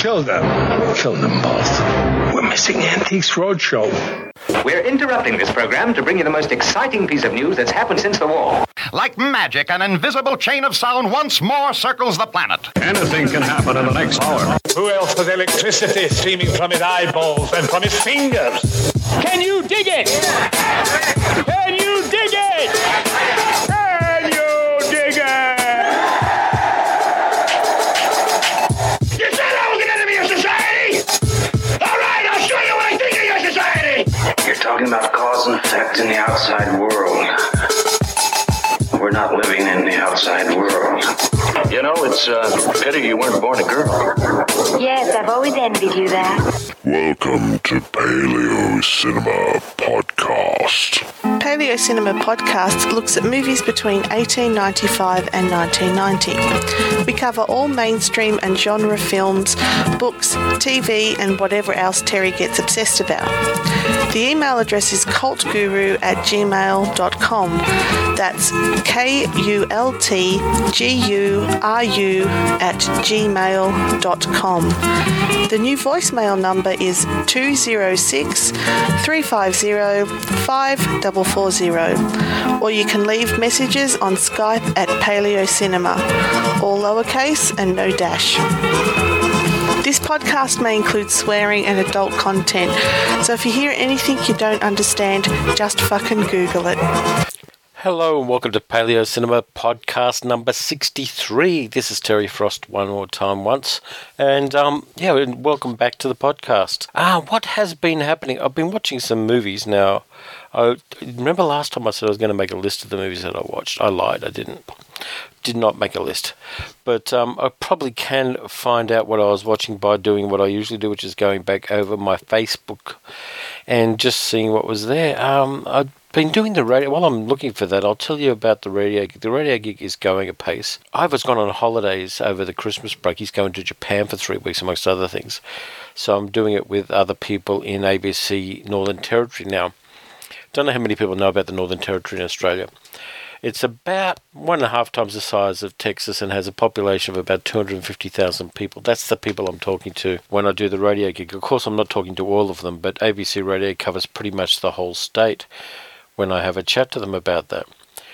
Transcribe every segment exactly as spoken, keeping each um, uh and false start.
Kill them. Kill them both. We're missing Antiques Roadshow. We're interrupting this program to bring you the most exciting piece of news that's happened since the war. Like magic, an invisible chain of sound once more circles the planet. Anything can happen in the next hour. Who else has electricity streaming from his eyeballs and from his fingers? Can you dig it? Can you dig it? Can you dig it? You said I was an enemy of society? All right, I'll show you what I think of your society. You're talking about cause and effect in the outside world. We're not living in the outside world. You know, it's a uh, pity you weren't born a girl. Yes, I've always envied you that. Welcome to Paleo Cinema Podcast. Paleo Cinema Podcast looks at movies between eighteen ninety-five and nineteen ninety. We cover all mainstream and genre films, books, T V, and whatever else Terry gets obsessed about. The email address is cultguru at gmail dot com. That's K U L T G U R U at gmail dot com. The new voicemail number is two oh six, three five oh, five four four oh, or you can leave messages on Skype at Paleo Cinema, all lowercase and no dash. This podcast may include swearing and adult content, so if you hear anything you don't understand, just fucking Google it. Hello and welcome to Paleo Cinema Podcast number sixty-three. This is Terry Frost one more time once. And um, yeah, and welcome back to the podcast. Ah, what has been happening? I've been watching some movies now. I remember last time I said I was going to make a list of the movies that I watched. I lied, I didn't. Did not make a list. But um, I probably can find out what I was watching by doing what I usually do, which is going back over my Facebook and just seeing what was there. Um, I've been doing the radio. While I'm looking for that, I'll tell you about the radio gig. The radio gig is going apace. Ivor's gone on holidays over the Christmas break. He's going to Japan for three weeks, amongst other things. So I'm doing it with other people in A B C Northern Territory now. Don't know how many people know about the Northern Territory in Australia. It's about one and a half times the size of Texas and has a population of about two hundred fifty thousand people. That's the people I'm talking to when I do the radio gig. Of course, I'm not talking to all of them, but A B C Radio covers pretty much the whole state when I have a chat to them about that.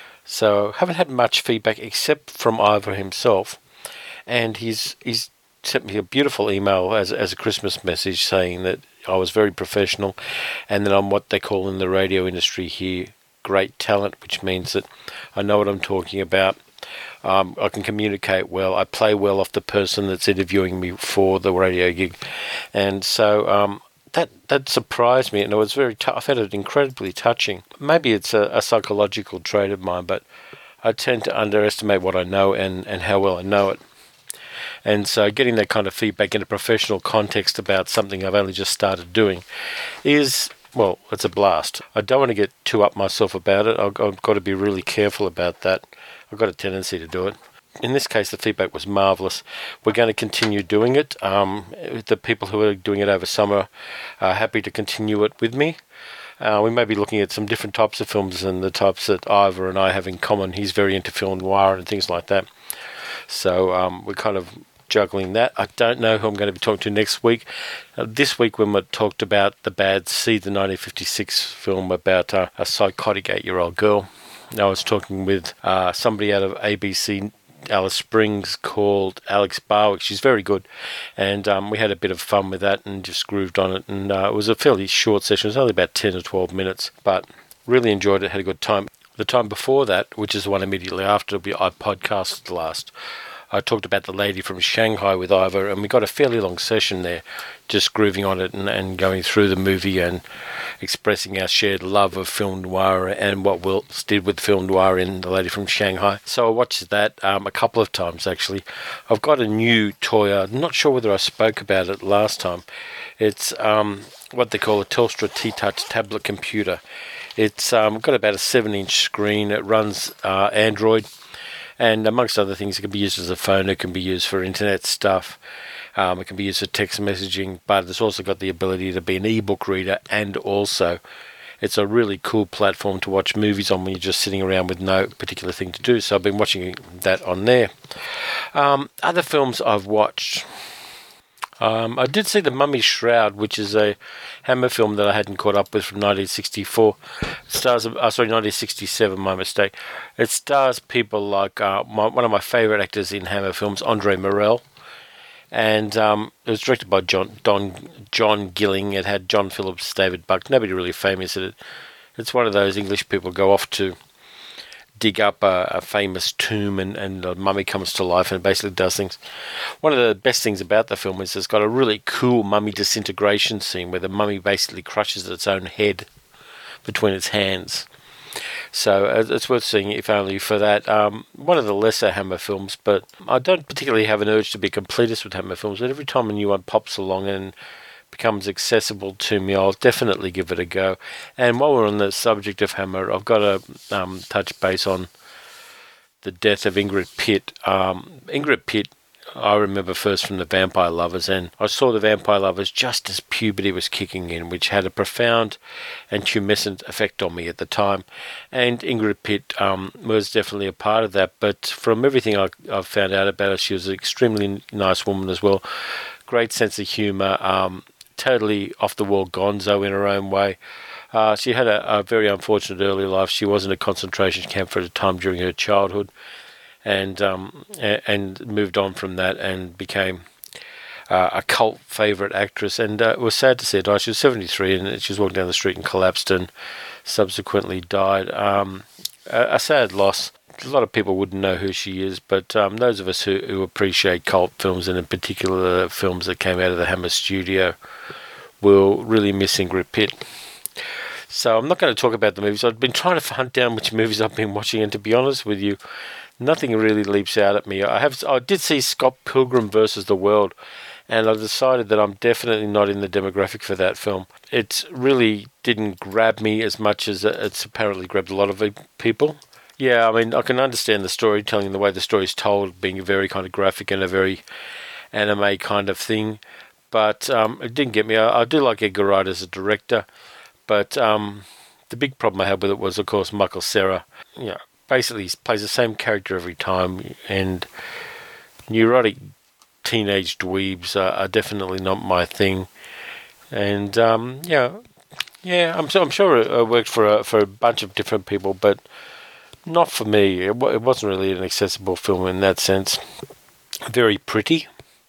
So I haven't had much feedback except from Ivor himself, and he's he's sent me a beautiful email as as a Christmas message saying that I was very professional and that I'm what they call in the radio industry here great talent, which means that I know what I'm talking about. Um, I can communicate well. I play well off the person that's interviewing me for the radio gig. And so um, that that surprised me, and it was very t- I found it incredibly touching. Maybe it's a, a psychological trait of mine, but I tend to underestimate what I know and, and how well I know it. And so getting that kind of feedback in a professional context about something I've only just started doing is, well, it's a blast. I don't want to get too up myself about it. I've, I've got to be really careful about that. I've got a tendency to do it. In this case, the feedback was marvellous. We're going to continue doing it. Um, the people who are doing it over summer are happy to continue it with me. Uh, we may be looking at some different types of films than the types that Ivor and I have in common. He's very into film noir and things like that. So um, we're kind of juggling that. I don't know who I'm going to be talking to next week. Uh, this week when we talked about The Bad Seed, the nineteen fifty-six film about uh, a psychotic eight-year-old girl. Now I was talking with uh, somebody out of A B C Alice Springs called Alex Barwick. She's very good, and um, we had a bit of fun with that and just grooved on it, and uh, it was a fairly short session. It was only about ten or twelve minutes, but really enjoyed it, had a good time. The time before that, which is the one immediately after, I podcasted last, I talked about The Lady from Shanghai with Ivor, and we got a fairly long session there, just grooving on it and, and going through the movie and expressing our shared love of film noir and what Wiltz did with film noir in The Lady from Shanghai. So I watched that um, a couple of times, actually. I've got a new toy. I'm not sure whether I spoke about it last time. It's um, what they call a Telstra T-Touch tablet computer. It's um, got about a seven-inch screen. It runs uh, Android. And amongst other things, it can be used as a phone, it can be used for internet stuff, um, it can be used for text messaging, but it's also got the ability to be an ebook reader, and also it's a really cool platform to watch movies on when you're just sitting around with no particular thing to do. So I've been watching that on there. Um, other films I've watched. Um, I did see The Mummy's Shroud, which is a Hammer film that I hadn't caught up with from nineteen sixty-four. It stars, uh, sorry, nineteen sixty-seven, my mistake. It stars people like uh, my, one of my favourite actors in Hammer films, Andre Morel. And um, it was directed by John Don, John Gilling. It had John Phillips, David Buck. Nobody really famous in it. It's one of those English people go off to dig up a, a famous tomb, and, and a mummy comes to life and basically does things. One of the best things about the film is it's got a really cool mummy disintegration scene where the mummy basically crushes its own head between its hands. So uh, it's worth seeing, if only for that. Um, one of the lesser Hammer films, but I don't particularly have an urge to be completist with Hammer films, but every time a new one pops along and becomes accessible to me, I'll definitely give it a go. And while we're on the subject of Hammer, I've got to um, touch base on the death of Ingrid Pitt. Um, Ingrid Pitt, I remember first from The Vampire Lovers, and I saw The Vampire Lovers just as puberty was kicking in, which had a profound and tumescent effect on me at the time. And Ingrid Pitt um, was definitely a part of that, but from everything I, I've found out about her, she was an extremely nice woman as well. Great sense of humour, um, totally off-the-wall gonzo in her own way. Uh, she had a, a very unfortunate early life. She was in a concentration camp for a time during her childhood, and um, and moved on from that and became uh, a cult favourite actress. And uh, it was sad to see her die. She was seventy-three, and she was walking down the street and collapsed and subsequently died. Um, a, a sad loss. A lot of people wouldn't know who she is, but um, those of us who, who appreciate cult films, and in particular films that came out of the Hammer studio, will really miss Ingrid Pitt. So I'm not going to talk about the movies. I've been trying to hunt down which movies I've been watching, and to be honest with you, nothing really leaps out at me. I have I did see Scott Pilgrim versus the World, and I decided that I'm definitely not in the demographic for that film. It really didn't grab me as much as it's apparently grabbed a lot of people. Yeah, I mean, I can understand the storytelling, the way the story's told, being very kind of graphic and a very anime kind of thing, but um, it didn't get me. I, I do like Edgar Wright as a director, but um, the big problem I had with it was, of course, Michael Cera. You know, basically, he plays the same character every time, and neurotic teenage dweebs are, are definitely not my thing. And um, yeah, yeah, I'm, I'm sure it, it worked for a, for a bunch of different people, but not for me. It, it wasn't really an accessible film in that sense. Very pretty,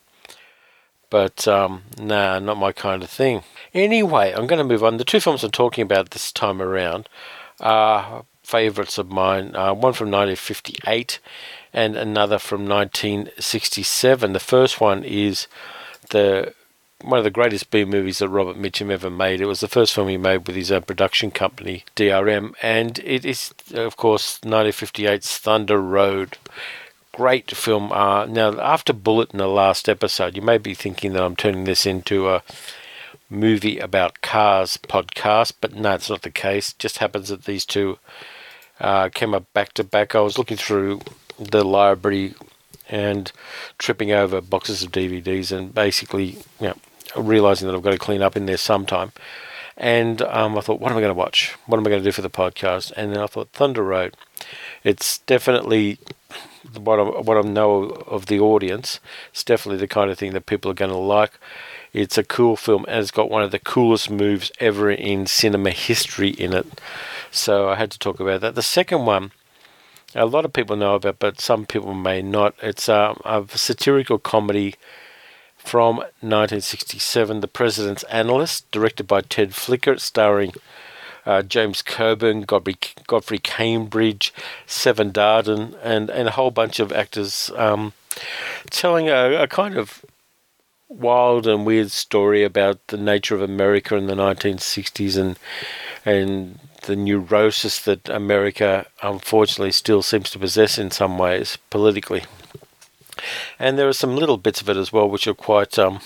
but um, nah, not my kind of thing. Anyway, I'm going to move on. The two films I'm talking about this time around are favourites of mine. Uh, one from nineteen fifty-eight and another from nineteen sixty-seven. The first one is the one of the greatest B movies that Robert Mitchum ever made. It was the first film he made with his own production company, D R M, and it is, of course, nineteen fifty-eight's Thunder Road. Great film. Uh, now, after Bullet in the last episode, you may be thinking that I'm turning this into a movie about cars podcast, but no, it's not the case. It just happens that these two uh, came up back to back. I was looking through the library and tripping over boxes of D V Ds, and basically, you know, realising that I've got to clean up in there sometime. And um, I thought, what am I going to watch? What am I going to do for the podcast? And then I thought, Thunder Road. It's definitely what I, what I know of the audience. It's definitely the kind of thing that people are going to like. It's a cool film, and it's got one of the coolest moves ever in cinema history in it. So I had to talk about that. The second one, a lot of people know about, but some people may not. It's um, a satirical comedy from nineteen sixty-seven, The President's Analyst, directed by Ted Flicker, starring uh, James Coburn, Godfrey, Godfrey Cambridge, Seven Darden, and, and a whole bunch of actors, um, telling a, a kind of wild and weird story about the nature of America in the nineteen sixties and and the neurosis that America unfortunately still seems to possess in some ways politically. And there are some little bits of it as well which are quite um,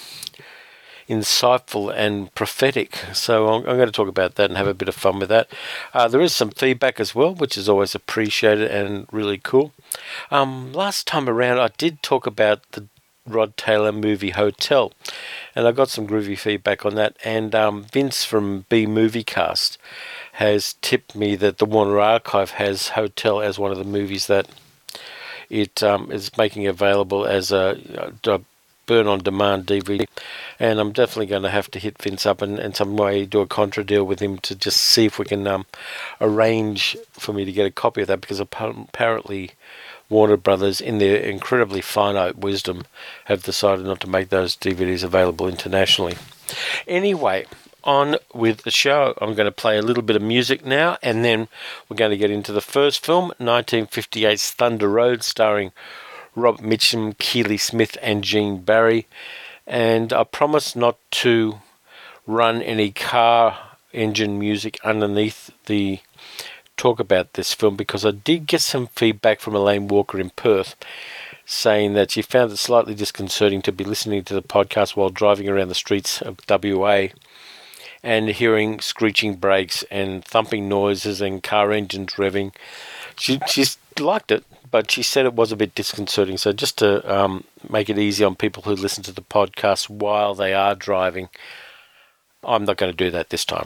insightful and prophetic. So I'm, I'm going to talk about that and have a bit of fun with that. Uh, there is some feedback as well, which is always appreciated and really cool. Um, last time around I did talk about the Rod Taylor movie Hotel, and I got some groovy feedback on that, and um, Vince from B Moviecast has tipped me that the Warner Archive has Hotel as one of the movies that it um, is making available as a, a burn on demand D V D, and I'm definitely going to have to hit Vince up and in some way do a contra deal with him to just see if we can um, arrange for me to get a copy of that, because apparently Warner Brothers, in their incredibly finite wisdom, have decided not to make those D V Ds available internationally. Anyway, on with the show. I'm going to play a little bit of music now, and then we're going to get into the first film, nineteen fifty-eight's Thunder Road, starring Robert Mitchum, Keely Smith, and Gene Barry. And I promise not to run any car engine music underneath the talk about this film, because I did get some feedback from Elaine Walker in Perth saying that she found it slightly disconcerting to be listening to the podcast while driving around the streets of W A and hearing screeching brakes and thumping noises and car engines revving. She she's liked it, but she said it was a bit disconcerting. So just to um, make it easy on people who listen to the podcast while they are driving, I'm not going to do that this time.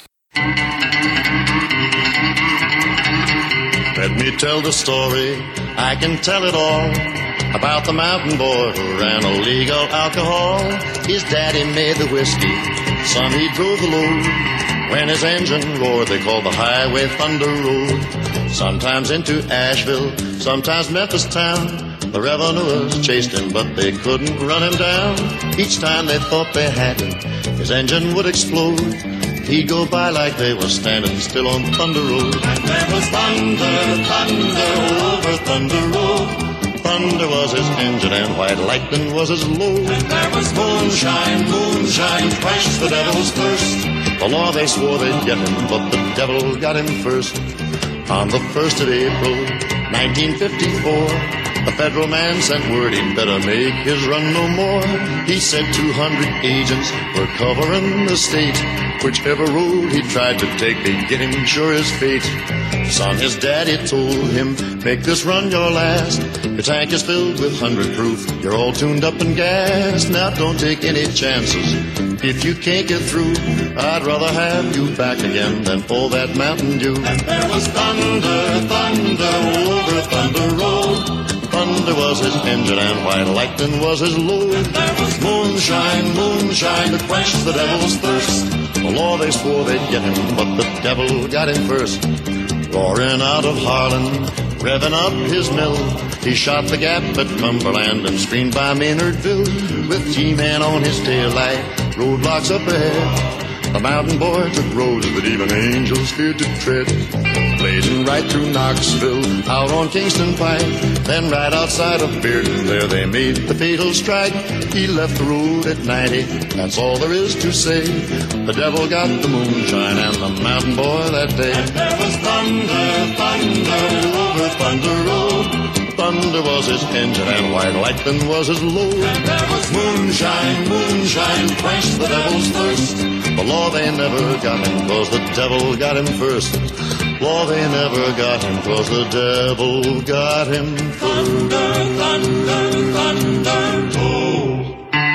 Let me tell the story, I can tell it all, about the mountain boy who ran illegal alcohol. His daddy made the whiskey, son he drove the load. When his engine roared, they called the highway Thunder Road. Sometimes into Asheville, sometimes Memphis town. The revenuers chased him, but they couldn't run him down. Each time they thought they had him, his engine would explode. He'd go by like they were standing still on Thunder Road. And there was thunder, thunder over Thunder Road. Thunder was his engine and white lightning was his load. And there was moonshine, moonshine, quenched the devil's thirst. The law they swore they'd get him, but the devil got him first. On the first of April, nineteen fifty-four, the federal man sent word he'd better make his run no more. He said two hundred agents were covering the state. Whichever road he tried to take, they'd get him sure as fate. Son, his daddy told him, make this run your last. Your tank is filled with hundred proof, you're all tuned up and gassed. Now don't take any chances, if you can't get through. I'd rather have you back again than all that Mountain Dew. And there was thunder, thunder over Thunder Road. Thunder was his engine and white lightning was his load. And there was moonshine, moonshine to quench the devil's thirst. The law they swore they'd get him, but the devil got him first. Roaring out of Harlan, revving up his mill, he shot the gap at Cumberland and screened by Maynardville. With G-Man on his taillight, roadblocks up ahead. The mountain boy took roads that even angels feared to tread. Blazing right through Knoxville, out on Kingston Pike. Then right outside of Bearden, there they made the fatal strike. He left the road at ninety, that's all there is to say. The devil got the moonshine and the mountain boy that day. And there was thunder, thunder over Thunder Road. Thunder was his engine and white lightning was his load. And there was moonshine, moonshine, quenched the devil's thirst. The law they never got him, cause the devil got him first. Law they never got him, cause the devil got him first. Thunder, thunder, thunder, oh.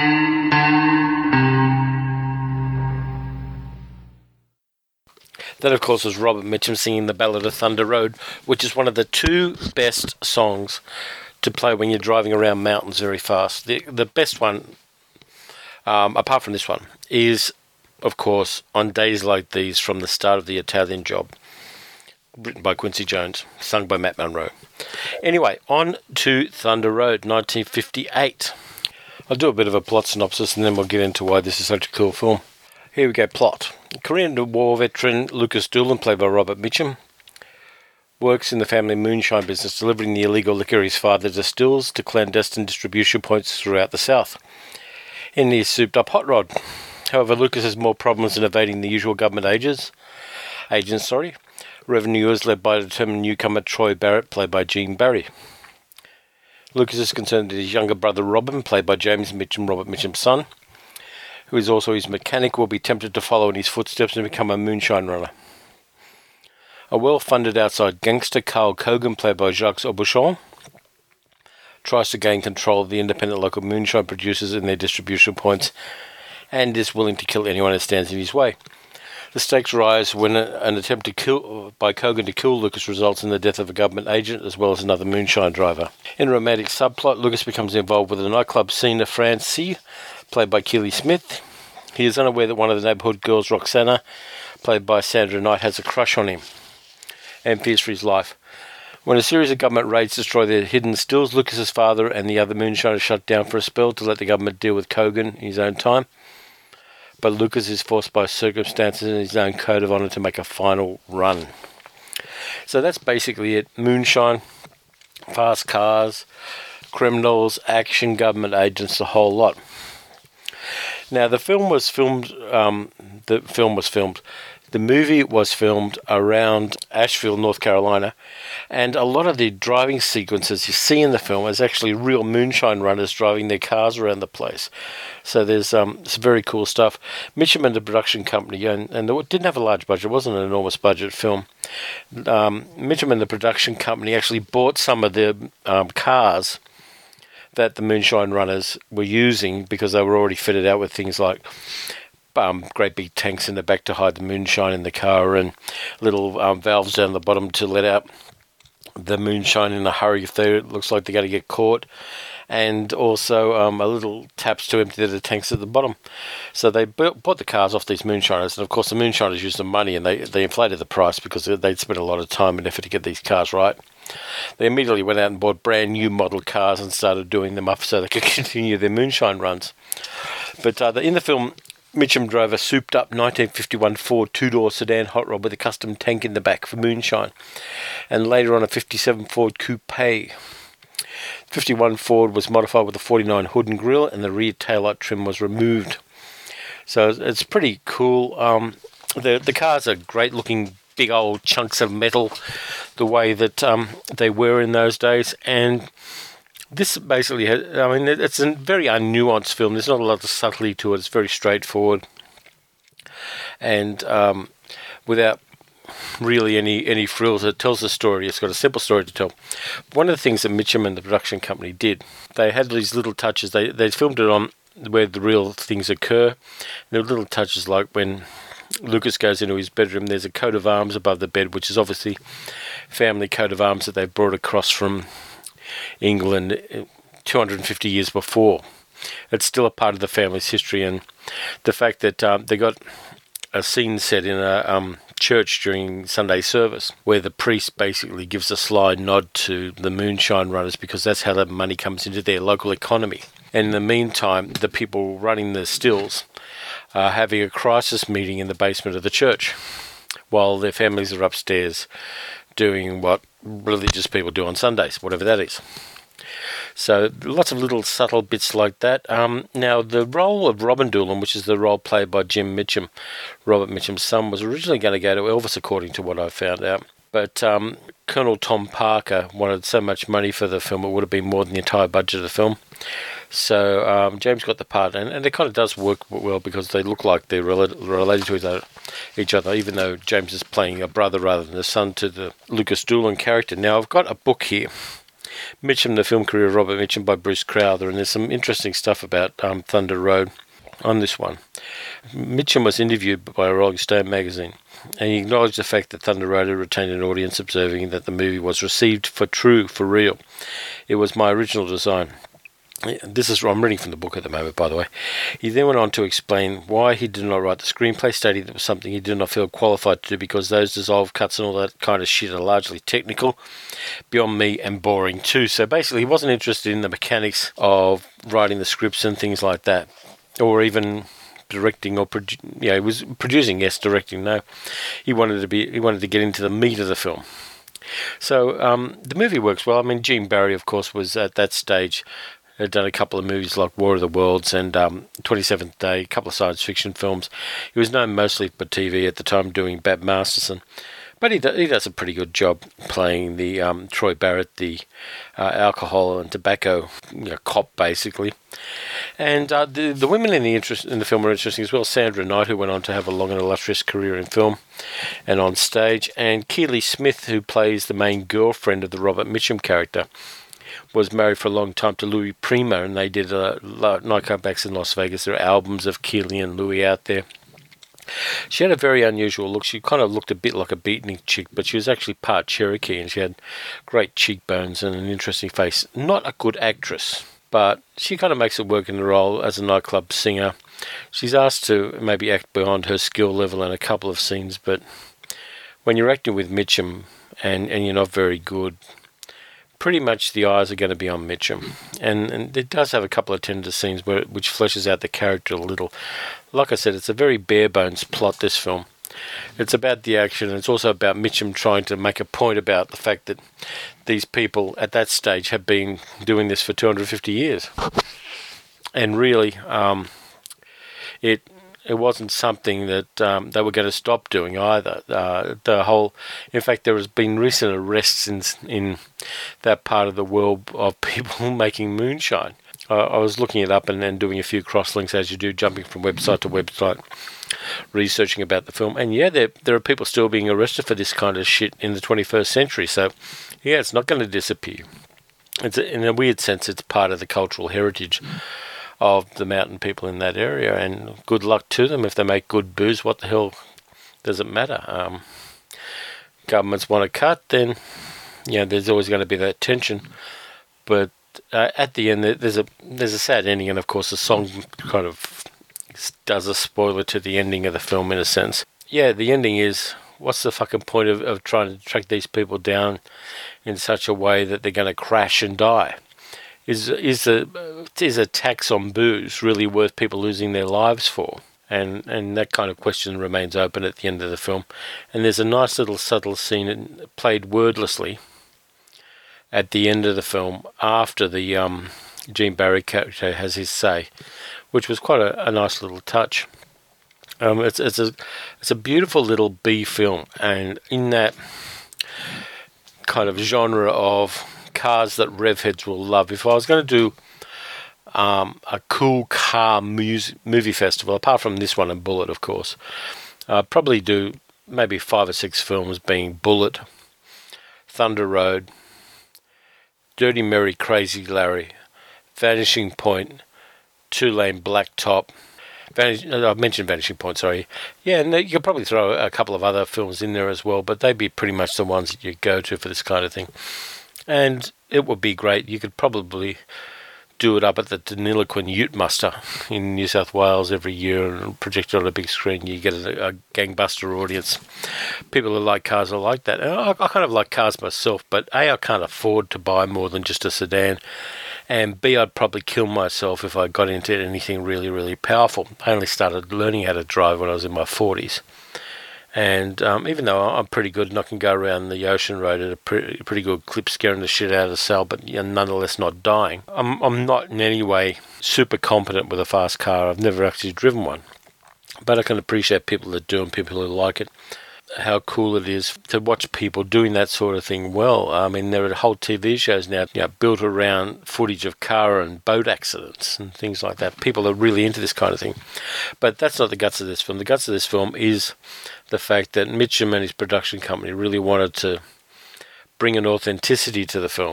That, of course, was Robert Mitchum singing the Ballad of Thunder Road, which is one of the two best songs to play when you're driving around mountains very fast. The the best one, um, apart from this one, is, of course, On Days Like These from the start of The Italian Job, written by Quincy Jones, sung by Matt Monro. Anyway, on to Thunder Road, nineteen fifty-eight. I'll do a bit of a plot synopsis and then we'll get into why this is such a cool film. Here we go, plot. Korean War veteran Lucas Doolan, played by Robert Mitchum, works in the family moonshine business, delivering the illegal liquor his father distills to clandestine distribution points throughout the South in his souped-up hot rod. However, Lucas has more problems in evading the usual government agents, agents, sorry, revenuers led by a determined newcomer Troy Barrett, played by Gene Barry. Lucas is concerned that his younger brother Robin, played by James Mitchum, Robert Mitchum's son, who is also his mechanic, will be tempted to follow in his footsteps and become a moonshine runner. A well-funded outside gangster, Carl Kogan, played by Jacques Aubuchon, tries to gain control of the independent local moonshine producers and their distribution points, and is willing to kill anyone who stands in his way. The stakes rise when a, an attempt to kill by Cogan to kill Lucas results in the death of a government agent as well as another moonshine driver. In a romantic subplot, Lucas becomes involved with a nightclub singer, Francie, played by Keely Smith. He is unaware that one of the neighbourhood girls, Roxana, played by Sandra Knight, has a crush on him and fears for his life. When a series of government raids destroy their hidden stills, Lucas's father and the other moonshiners shut down for a spell to let the government deal with Cogan in his own time. But Lucas is forced by circumstances and his own code of honour to make a final run. So that's basically it. Moonshine, fast cars, criminals, action, government agents, the whole lot. Now the film was filmed. Um, the film was filmed. The movie was filmed around Asheville, North Carolina, and a lot of the driving sequences you see in the film is actually real moonshine runners driving their cars around the place. So there's um, some very cool stuff. Mitchum and the production company, and, and it didn't have a large budget, it wasn't an enormous budget film. Um, Mitchum and the production company actually bought some of the um, cars that the moonshine runners were using because they were already fitted out with things like Um, great big tanks in the back to hide the moonshine in the car and little um, valves down the bottom to let out the moonshine in a hurry if they it looks like they're going to get caught, and also um, a little taps to empty the tanks at the bottom. So they built, bought the cars off these moonshiners, and of course the moonshiners used the money and they, they inflated the price because they'd spent a lot of time and effort to get these cars right. They immediately went out and bought brand new model cars and started doing them up so they could continue their moonshine runs. But uh, the, in the film, Mitchum drove a souped-up nineteen fifty-one Ford two-door sedan hot rod with a custom tank in the back for moonshine, and later on a fifty-seven Ford Coupe. fifty-one Ford was modified with a forty-nine hood and grille, and the rear taillight trim was removed. So it's pretty cool. Um, the the cars are great-looking, big old chunks of metal, the way that um, they were in those days, and this basically has, I mean, it's a very unnuanced film. There's not a lot of subtlety to it. It's very straightforward. And um, without really any, any frills, it tells a story. It's got a simple story to tell. One of the things that Mitchum and the production company did, they had these little touches. They, they filmed it on where the real things occur. There were little touches like when Lucas goes into his bedroom, there's a coat of arms above the bed, which is obviously family coat of arms that they've brought across from England two hundred fifty years before. It's still a part of the family's history, and the fact that um, they got a scene set in a um, church during Sunday service where the priest basically gives a sly nod to the moonshine runners because that's how the money comes into their local economy. And in the meantime, the people running the stills are having a crisis meeting in the basement of the church while their families are upstairs doing what religious people do on Sundays, whatever that is. So lots of little subtle bits like that. Um, now, the role of Robin Doolan, which is the role played by Jim Mitchum, Robert Mitchum's son, was originally going to go to Elvis, according to what I found out. But um, Colonel Tom Parker wanted so much money for the film, it would have been more than the entire budget of the film. So um, James got the part, and, and it kind of does work well because they look like they're rel- related to each other, each other, even though James is playing a brother rather than a son to the Lucas Doolan character. Now, I've got a book here, Mitchum, The Film Career of Robert Mitchum by Bruce Crowther, and there's some interesting stuff about um, Thunder Road on this one. Mitchum was interviewed by a Rolling Stone magazine, and he acknowledged the fact that Thunder Road had retained an audience, observing that the movie was received for true, for real. It was my original design. This is, I'm reading from the book at the moment, by the way. He then went on to explain why he did not write the screenplay, stating that it was something he did not feel qualified to do because those dissolved cuts and all that kind of shit are largely technical, beyond me, and boring too. So basically, he wasn't interested in the mechanics of writing the scripts and things like that, or even directing or produ- yeah, he was producing, yes, directing, no. He wanted to be, he wanted to get into the meat of the film. So um, the movie works well. I mean, Gene Barry, of course, was at that stage. Had done a couple of movies like War of the Worlds and um, twenty-seventh Day, a couple of science fiction films. He was known mostly for T V at the time doing Bat Masterson. But he, do, he does a pretty good job playing the um, Troy Barrett, the uh, alcohol and tobacco you know, cop, basically. And uh, the the women in the interest in the film are interesting as well. Sandra Knight, who went on to have a long and illustrious career in film and on stage, and Keely Smith, who plays the main girlfriend of the Robert Mitchum character, was married for a long time to Louis Prima, and they did a nightclub acts in Las Vegas. There are albums of Keely and Louis out there. She had a very unusual look. She kind of looked a bit like a beatnik chick, but she was actually part Cherokee, and she had great cheekbones and an interesting face. Not a good actress, but she kind of makes it work in the role as a nightclub singer. She's asked to maybe act beyond her skill level in a couple of scenes, but when you're acting with Mitchum and, and you're not very good, pretty much the eyes are going to be on Mitchum. And, and it does have a couple of tender scenes where which fleshes out the character a little. Like I said, it's a very bare-bones plot, this film. It's about the action, and it's also about Mitchum trying to make a point about the fact that these people at that stage have been doing this for two hundred fifty years. And really, um, it it wasn't something that um, they were going to stop doing either. Uh, the whole, in fact, there has been recent arrests in in that part of the world of people making moonshine. Uh, I was looking it up and, and doing a few cross-links, as you do, jumping from website to website, researching about the film. And yeah, there there are people still being arrested for this kind of shit in the twenty-first century. So, yeah, it's not going to disappear. It's a, in a weird sense, it's part of the cultural heritage of the mountain people in that area. And good luck to them if they make good booze. What the hell does it matter? Um, governments want to cut, then yeah, there's always going to be that tension. But Uh, at the end, there's a there's a sad ending, and of course, the song kind of does a spoiler to the ending of the film in a sense. Yeah, the ending is, what's the fucking point of, of trying to track these people down in such a way that they're going to crash and die? Is is a is a tax on booze really worth people losing their lives for? And and that kind of question remains open at the end of the film. And there's a nice little subtle scene played wordlessly at the end of the film, after the um, Gene Barry character has his say, which was quite a, a nice little touch. Um, it's it's a it's a beautiful little B film, and in that kind of genre of cars that revheads will love. If I was going to do um, a cool car music, movie festival, apart from this one and Bullet, of course, I'd probably do maybe five or six films, being Bullet, Thunder Road, Dirty Mary, Crazy Larry, Vanishing Point, Two Lane Blacktop. Vanish, I mentioned Vanishing Point, sorry. Yeah, and you could probably throw a couple of other films in there as well, but they'd be pretty much the ones that you go to for this kind of thing. And it would be great. You could probably do it up at the Deniliquin Ute Muster in New South Wales every year and project it on a big screen. You get a, a gangbuster audience. People who like cars are like that. And I, I kind of like cars myself, but A, I can't afford to buy more than just a sedan, and B, I'd probably kill myself if I got into anything really, really powerful. I only started learning how to drive when I was in my forties. And um, even though I'm pretty good and I can go around the ocean road at a pretty, pretty good clip, scaring the shit out of the cell, but you know, nonetheless not dying, I'm, I'm not in any way super competent with a fast car. I've never actually driven one. But I can appreciate people that do and people who like it. How cool it is to watch people doing that sort of thing well. I mean, there are whole T V shows now, you know, built around footage of car and boat accidents and things like that. People are really into this kind of thing. But that's not the guts of this film. The guts of this film is the fact that Mitchum and his production company really wanted to bring an authenticity to the film,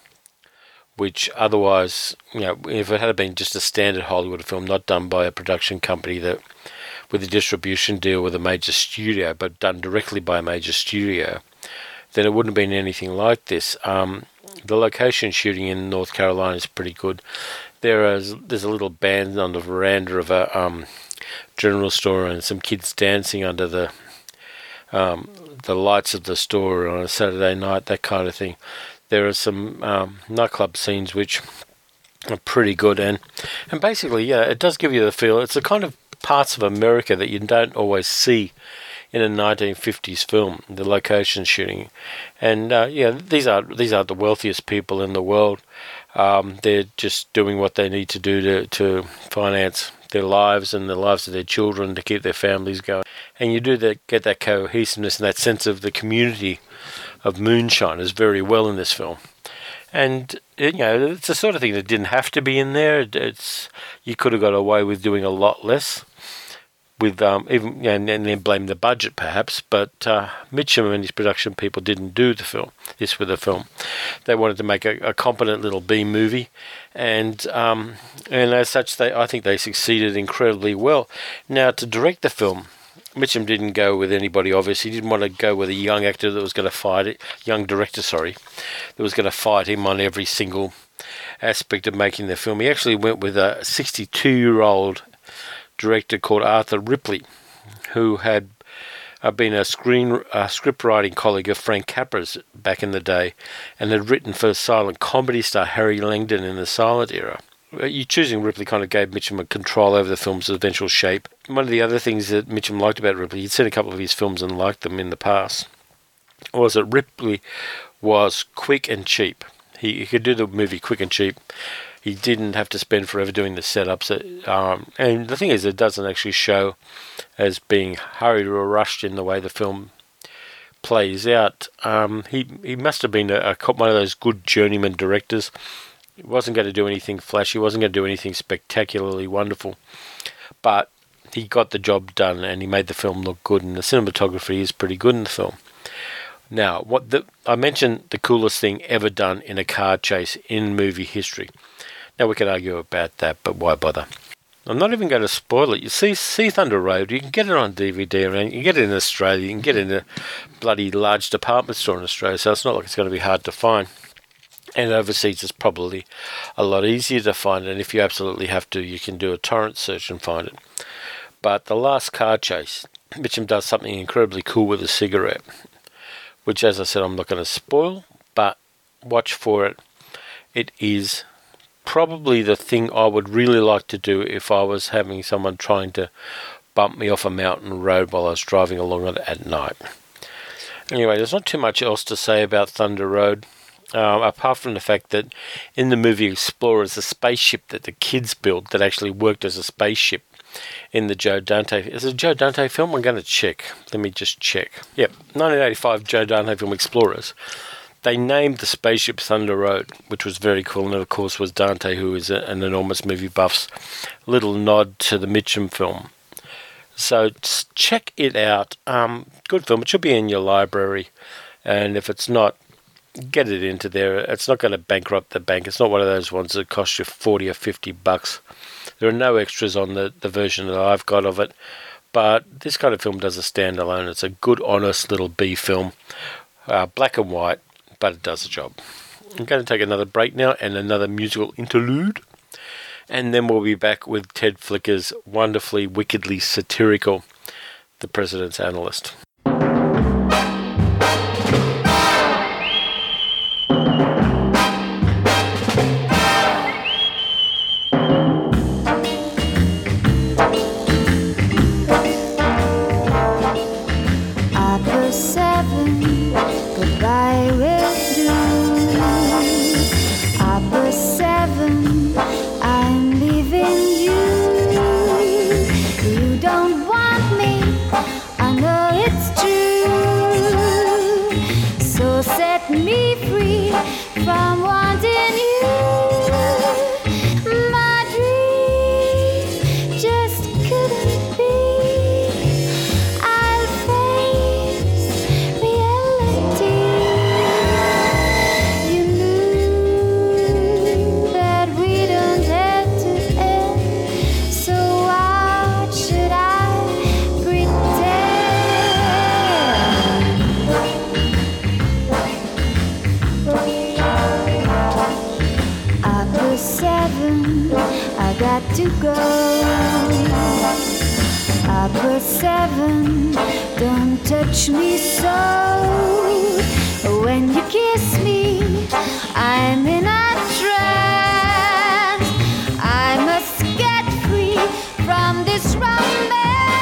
which otherwise, you know, if it had been just a standard Hollywood film, not done by a production company that with a distribution deal with a major studio, but done directly by a major studio, then it wouldn't have been anything like this. Um, the location shooting in North Carolina is pretty good. There is there's a little band on the veranda of a um, general store, and some kids dancing under the um, the lights of the store on a Saturday night, that kind of thing. There are some um, nightclub scenes which are pretty good, and and basically, yeah, it does give you the feel. It's the kind of parts of America that you don't always see in a nineteen fifties film, the location shooting. And uh, yeah, these are these are the wealthiest people in the world. Um, they're just doing what they need to do to, to finance their lives and the lives of their children, to keep their families going. And you do that, get that cohesiveness and that sense of the community of moonshiners very well in this film. And you know, it's the sort of thing that didn't have to be in there. It's you could have got away with doing a lot less, with um, even and, and then blame the budget perhaps. But uh, Mitchum and his production people didn't do the film. This with the film, they wanted to make a, a competent little B movie, and um, and as such, they I think they succeeded incredibly well. Now to direct the film, Mitchum didn't go with anybody obvious. He didn't want to go with a young actor that was going to fight it, young director, sorry, that was going to fight him on every single aspect of making the film. He actually went with a sixty-two-year-old director called Arthur Ripley, who had uh, been a screen uh, script writing colleague of Frank Capra's back in the day, and had written for silent comedy star Harry Langdon in the silent era. You choosing Ripley kind of gave Mitchum a control over the film's eventual shape. One of the other things that Mitchum liked about Ripley, he'd seen a couple of his films and liked them in the past, was that Ripley was quick and cheap. He, he could do the movie quick and cheap. He didn't have to spend forever doing the setups. Um, and the thing is, it doesn't actually show as being hurried or rushed in the way the film plays out. Um, he, he must have been a, a, one of those good journeyman directors. He wasn't going to do anything flashy, wasn't going to do anything spectacularly wonderful, but he got the job done and he made the film look good, and the cinematography is pretty good in the film. Now, what the, I mentioned the coolest thing ever done in a car chase in movie history. Now, we can argue about that, but why bother? I'm not even going to spoil it. You see, see Thunder Road, you can get it on D V D around, you can get it in Australia, you can get it in a bloody large department store in Australia, so it's not like it's going to be hard to find. And overseas it's probably a lot easier to find, and if you absolutely have to, you can do a torrent search and find it. But the last car chase, Mitchum does something incredibly cool with a cigarette, which, as I said, I'm not going to spoil, but watch for it. It is probably the thing I would really like to do if I was having someone trying to bump me off a mountain road while I was driving along it at night. Anyway, there's not too much else to say about Thunder Road. Um, apart from the fact that in the movie Explorers, the spaceship that the kids built that actually worked as a spaceship in the Joe Dante... Is it a Joe Dante film? I'm going to check. Let me just check. Yep, nineteen eighty-five Joe Dante film Explorers. They named the spaceship Thunder Road, which was very cool, and of course was Dante, who is a, an enormous movie buff's little nod to the Mitchum film. So check it out. Um, good film. It should be in your library, and if it's not, get it into there. It's not going to bankrupt the bank. It's not one of those ones that cost you forty or fifty bucks. There are no extras on the, the version that I've got of it, but this kind of film does a standalone. It's a good, honest little B film, uh, black and white, but it does the job. I'm going to take another break now and another musical interlude, and then we'll be back with Ted Flicker's wonderfully, wickedly satirical The President's Analyst. To go, I put seven. Don't touch me so. When you kiss me, I'm in a trance. I must get free from this romance.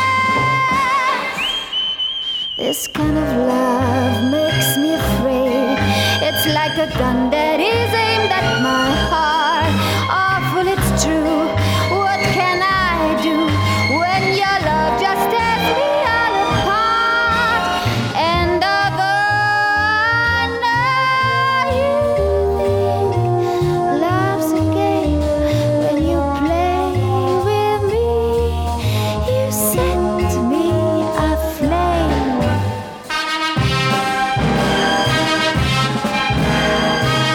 This kind of love makes me afraid. It's like a gun that is aimed at my heart. Awful, it's true. What can I do when your love just tears me all apart? And although I know you think love's a game, when you play with me, you set me aflame.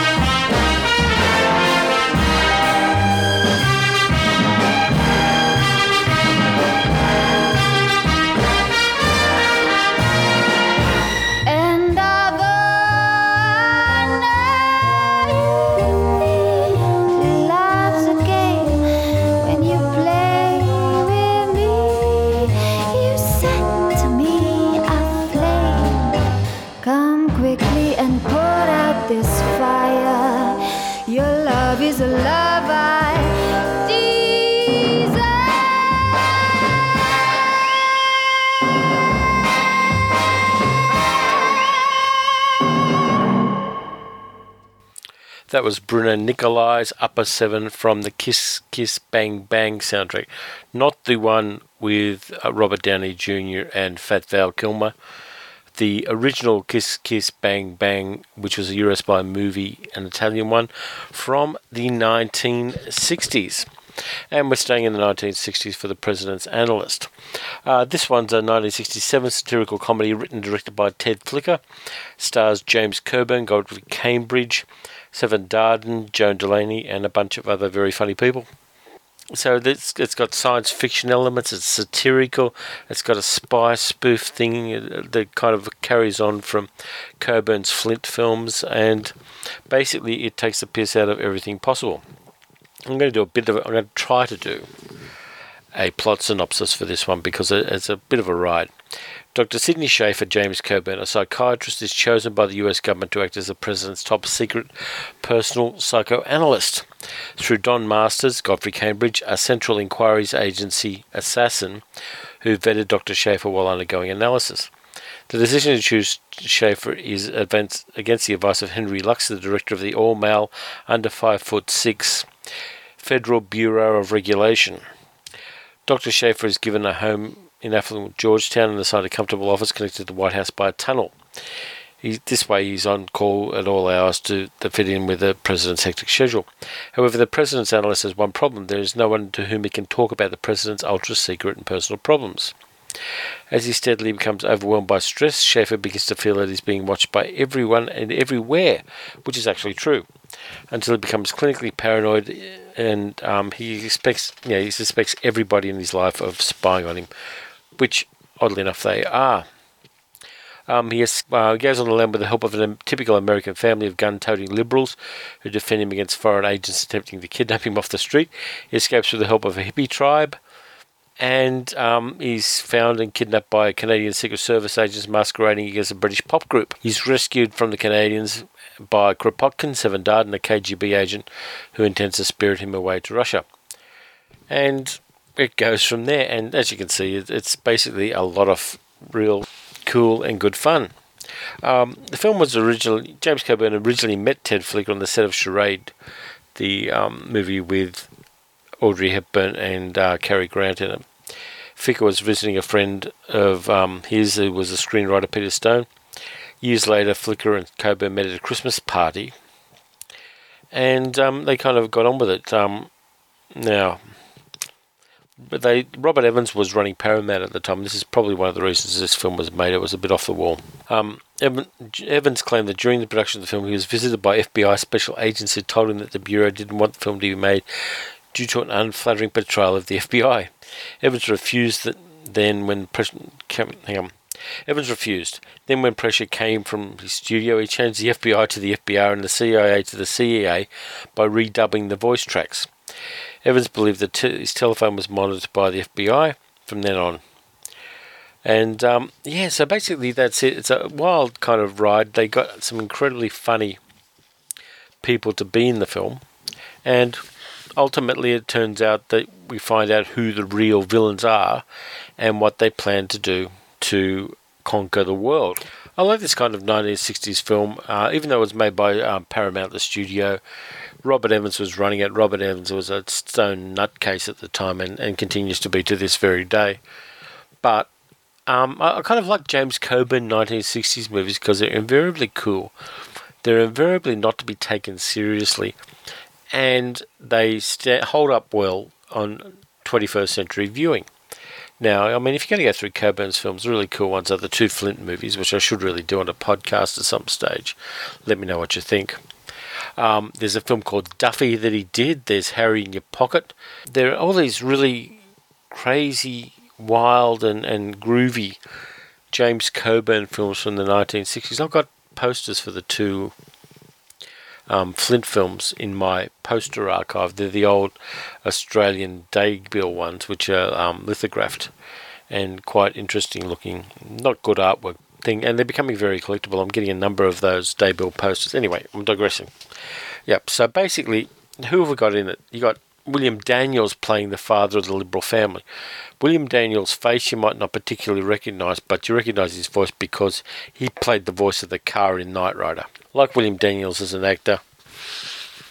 That was Bruno Nicolai's Upper Seven from the Kiss Kiss Bang Bang soundtrack. Not the one with uh, Robert Downey Junior and Fat Val Kilmer. The original Kiss Kiss Bang Bang, which was a Eurospy movie, an Italian one, from the nineteen sixties. And we're staying in the nineteen sixties for The President's Analyst. Uh, this one's a nineteen sixty-seven satirical comedy written and directed by Ted Flicker. Stars James Coburn, Godfrey Cambridge, Severn Darden, Joan Delaney, and a bunch of other very funny people. So this, it's got science fiction elements, it's satirical, it's got a spy spoof thing that kind of carries on from Coburn's Flint films, and basically it takes the piss out of everything possible. I'm going to do a bit of. I'm going to try to do a plot synopsis for this one because it's a bit of a ride. Doctor Sidney Schaefer, James Coburn, a psychiatrist, is chosen by the U S government to act as the president's top secret personal psychoanalyst. Through Don Masters, Godfrey Cambridge, a Central Inquiries Agency assassin who vetted Doctor Schaefer while undergoing analysis. The decision to choose Schaefer is advanced against the advice of Henry Lux, the director of the all-male, under five foot six Federal Bureau of Regulation. Doctor Schaefer is given a home in affluent Georgetown and assigned a comfortable office connected to the White House by a tunnel. He, this way he's on call at all hours to, to fit in with the president's hectic schedule. However, the president's analyst has one problem. There is no one to whom he can talk about the president's ultra-secret and personal problems. As he steadily becomes overwhelmed by stress, Schaefer begins to feel that he's being watched by everyone and everywhere, which is actually true, until he becomes clinically paranoid and um, he expects, you know, he suspects everybody in his life of spying on him, which, oddly enough, they are. Um, he has, uh, goes on the lam with the help of a typical American family of gun-toting liberals who defend him against foreign agents attempting to kidnap him off the street. He escapes with the help of a hippie tribe, and um, he's found and kidnapped by Canadian Secret Service agents masquerading as a British pop group. He's rescued from the Canadians by Kropotkin, Severn Darden, a K G B agent who intends to spirit him away to Russia. And it goes from there, and as you can see, it's basically a lot of real cool and good fun. Um, the film was originally, James Coburn originally met Ted Flicker on the set of Charade, the um, movie with Audrey Hepburn and uh, Cary Grant in it. Flicker was visiting a friend of um, his who was a screenwriter, Peter Stone. Years later, Flicker and Coburn met at a Christmas party, and um, they kind of got on with it. Um, now, but they Robert Evans was running Paramount at the time. This is probably one of the reasons this film was made. It was a bit off the wall. Um, Evan, Evans claimed that during the production of the film, he was visited by F B I special agents who told him that the Bureau didn't want the film to be made due to an unflattering portrayal of the F B I. Evans refused that. Then, when pressure came, hang on, Evans refused. Then, when pressure came from his studio, he changed the F B I to the F B R and the C I A to the C I A by redubbing the voice tracks. Evans believed that t- his telephone was monitored by the F B I from then on. And, um, yeah, so basically that's it. It's a wild kind of ride. They got some incredibly funny people to be in the film. And ultimately it turns out that we find out who the real villains are and what they plan to do to conquer the world. I like this kind of nineteen sixties film, uh, even though it was made by um, Paramount, the studio. Robert Evans was running it. Robert Evans was a stone nutcase at the time and, and continues to be to this very day. But um, I, I kind of like James Coburn nineteen sixties movies because they're invariably cool. They're invariably not to be taken seriously. And they st- hold up well on twenty-first century viewing. Now, I mean, if you're going to go through Coburn's films, the really cool ones are the two Flint movies, which I should really do on a podcast at some stage. Let me know what you think. Um, there's a film called Duffy that he did. There's Harry in Your Pocket. There are all these really crazy, wild and, and groovy James Coburn films from the nineteen sixties. I've got posters for the two um, Flint films in my poster archive. They're the old Australian Daybill ones, which are um, lithographed and quite interesting looking. Not good artwork thing, and they're becoming very collectible. I'm getting a number of those Daybill posters. Anyway, I'm digressing. Yep, so basically, who have we got in it? You got William Daniels playing the father of the Liberal family. William Daniels' face you might not particularly recognise, but you recognise his voice because he played the voice of the car in Knight Rider. Like William Daniels as an actor,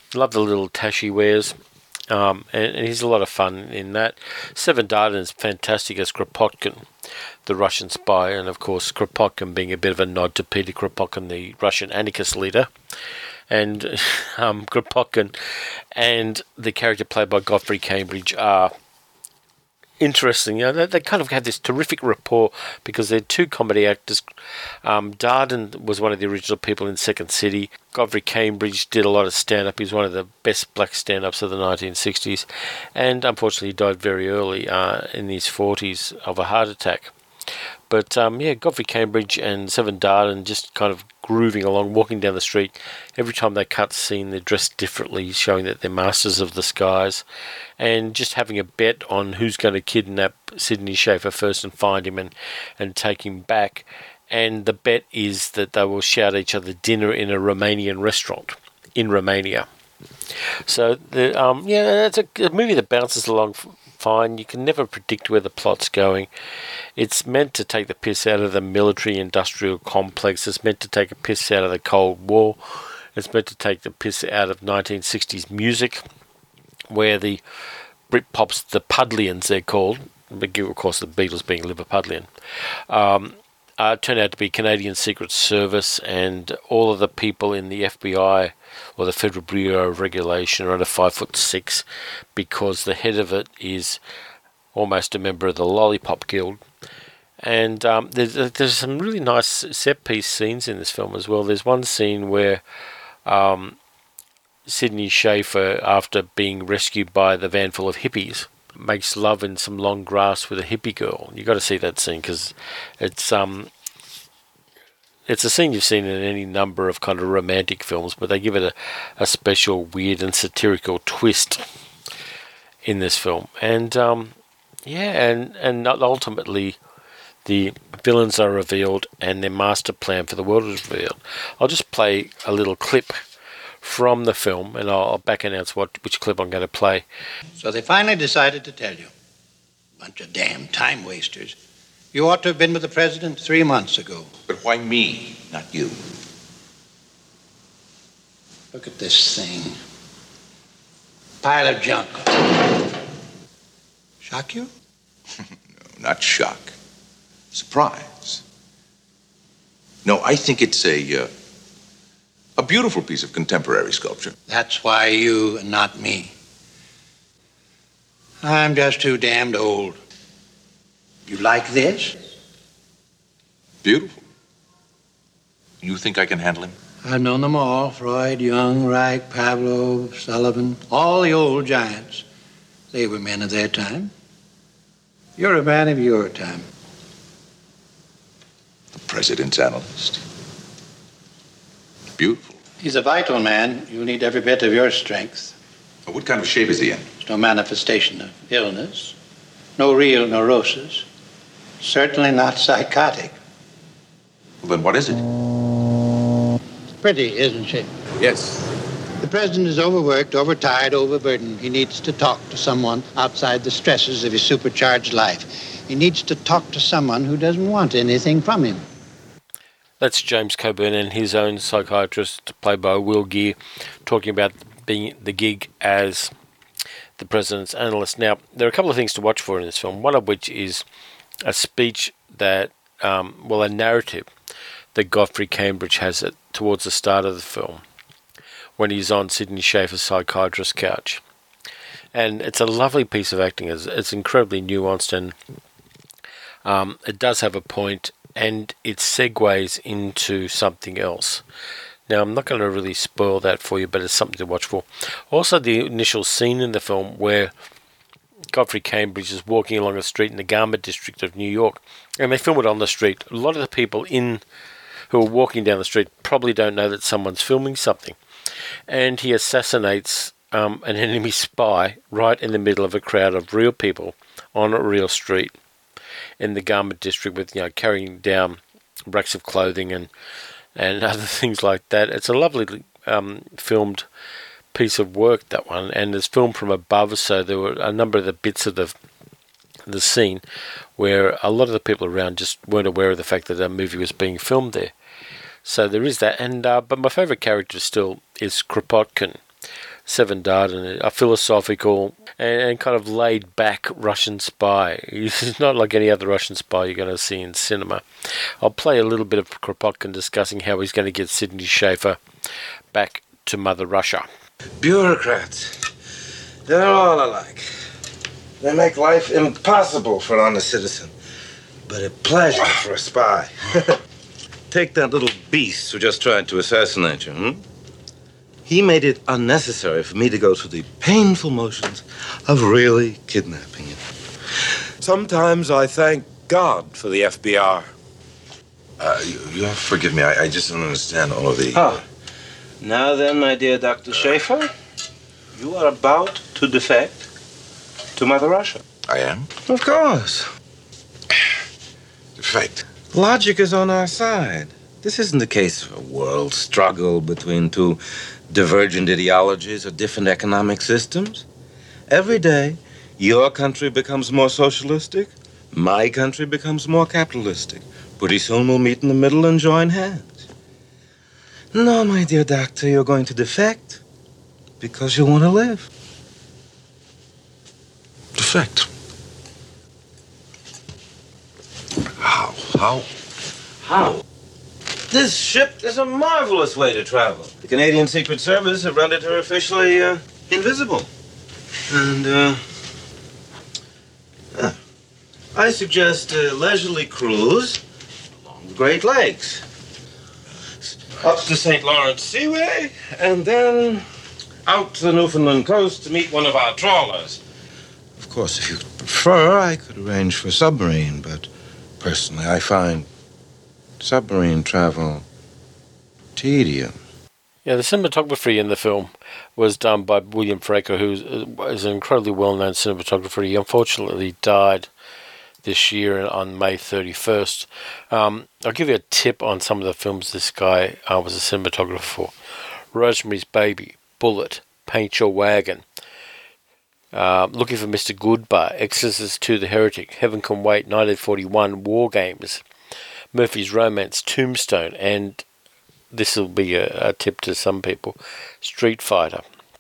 Love the little tash he wears. Um, and, and he's a lot of fun in that. Seven Darden is fantastic as Kropotkin, the Russian spy, and of course Kropotkin being a bit of a nod to Peter Kropotkin, the Russian anarchist leader. And um, Kropotkin and the character played by Godfrey Cambridge are interesting. You know, they, they kind of have this terrific rapport because they're two comedy actors. Um, Darden was one of the original people in Second City. Godfrey Cambridge did a lot of stand-up. He's one of the best black stand-ups of the nineteen sixties, and unfortunately died very early uh, in his forties of a heart attack. But um, yeah, Godfrey Cambridge and Seven Darden just kind of grooving along, walking down the street. Every time they cut scene, they're dressed differently, showing that they're masters of the skies, and just having a bet on who's going to kidnap Sidney Schaefer first and find him and, and take him back. And the bet is that they will shout each other dinner in a Romanian restaurant in Romania. So the um yeah, it's a, a movie that bounces along fine. You can never predict where the plot's going. It's meant to take the piss out of the military-industrial complex. It's meant to take a piss out of the Cold War. It's meant to take the piss out of nineteen sixties music, where the Britpops, the Pudlians they're called, of course the Beatles being Liverpudlian, um, uh, turn out to be Canadian Secret Service, and all of the people in the F B I or the Federal Bureau of Regulation are under five foot six, because the head of it is almost a member of the Lollipop Guild. And um, there's, there's some really nice set-piece scenes in this film as well. There's one scene where um, Sidney Schaefer, after being rescued by the van full of hippies, makes love in some long grass with a hippie girl. You've got to see that scene because it's um it's a scene you've seen in any number of kind of romantic films, but they give it a, a special weird and satirical twist in this film. And um, yeah, and, and ultimately the villains are revealed and their master plan for the world is revealed. I'll just play a little clip from the film, and I'll, I'll back announce what which clip I'm going to play. So they finally decided to tell you. Bunch of damn time wasters. You ought to have been with the president three months ago. But why me, not you? Look at this thing. Pile of junk. Shock you? No, not shock. Surprise. No, I think it's a... Uh, A beautiful piece of contemporary sculpture. That's why you and not me. I'm just too damned old. You like this? Beautiful. You think I can handle him? I've known them all. Freud, Jung, Reich, Pavlov, Sullivan. All the old giants. They were men of their time. You're a man of your time. The president's analyst. Beautiful. He's a vital man. You'll need every bit of your strength. What kind of shape is he in? There's no manifestation of illness. No real neurosis. Certainly not psychotic. Well, then what is it? Pretty, isn't she? Yes. The president is overworked, overtired, overburdened. He needs to talk to someone outside the stresses of his supercharged life. He needs to talk to someone who doesn't want anything from him. That's James Coburn and his own psychiatrist, played by Will Geer, talking about being the gig as the president's analyst. Now, there are a couple of things to watch for in this film, one of which is a speech that, um, well, a narrative that Godfrey Cambridge has it towards the start of the film, when he's on Sidney Schaefer's psychiatrist's couch. And it's a lovely piece of acting. It's, it's incredibly nuanced, and um, it does have a point, and it segues into something else. Now, I'm not going to really spoil that for you, but it's something to watch for. Also, the initial scene in the film where Godfrey Cambridge is walking along a street in the Garment District of New York, and they film it on the street. A lot of the people in who are walking down the street probably don't know that someone's filming something. And he assassinates um, an enemy spy right in the middle of a crowd of real people on a real street in the Garment District, with, you know, carrying down racks of clothing and and other things like that. It's a lovely um, filmed piece of work, that one, and it's filmed from above, so there were a number of the bits of the the scene where a lot of the people around just weren't aware of the fact that a movie was being filmed there. So there is that, and uh, but my favourite character still is Kropotkin, Seven Darden, a philosophical and, and kind of laid-back Russian spy. He's not like any other Russian spy you're going to see in cinema. I'll play a little bit of Kropotkin discussing how he's going to get Sidney Schaefer back to Mother Russia. Bureaucrats. They're all alike. They make life impossible for an honest citizen, but a pleasure for a spy. Take that little beast who just tried to assassinate you, hmm? He made it unnecessary for me to go through the painful motions of really kidnapping you. Sometimes I thank God for the F B I. Uh, you, you have to forgive me. I, I just don't understand all of the... Oh. Now then, my dear Doctor Schaefer, you are about to defect to Mother Russia. I am? Of course. Defect. Logic is on our side. This isn't the case of a world struggle between two divergent ideologies or different economic systems. Every day, your country becomes more socialistic, my country becomes more capitalistic. Pretty soon we'll meet in the middle and join hands. No, my dear doctor, you're going to defect because you want to live. Defect? How? How? How? This ship is a marvelous way to travel. The Canadian Secret Service have rendered her officially uh, invisible. And, uh, uh, I suggest a leisurely cruise along the Great Lakes. Up the Saint Lawrence Seaway, and then out to the Newfoundland coast to meet one of our trawlers. Of course, if you prefer, I could arrange for a submarine, but personally, I find submarine travel tedious. Yeah, the cinematography in the film was done by William Fraker, who is an incredibly well-known cinematographer. He unfortunately died this year on May thirty-first. Um, I'll give you a tip on some of the films this guy uh, was a cinematographer for. Rosemary's Baby, Bullet, Paint Your Wagon, uh, Looking for Mister Goodbar, Exorcist two, The Heretic, Heaven Can Wait, nineteen forty-one, War Games, Murphy's Romance, Tombstone, and this will be a, a tip to some people, Street Fighter.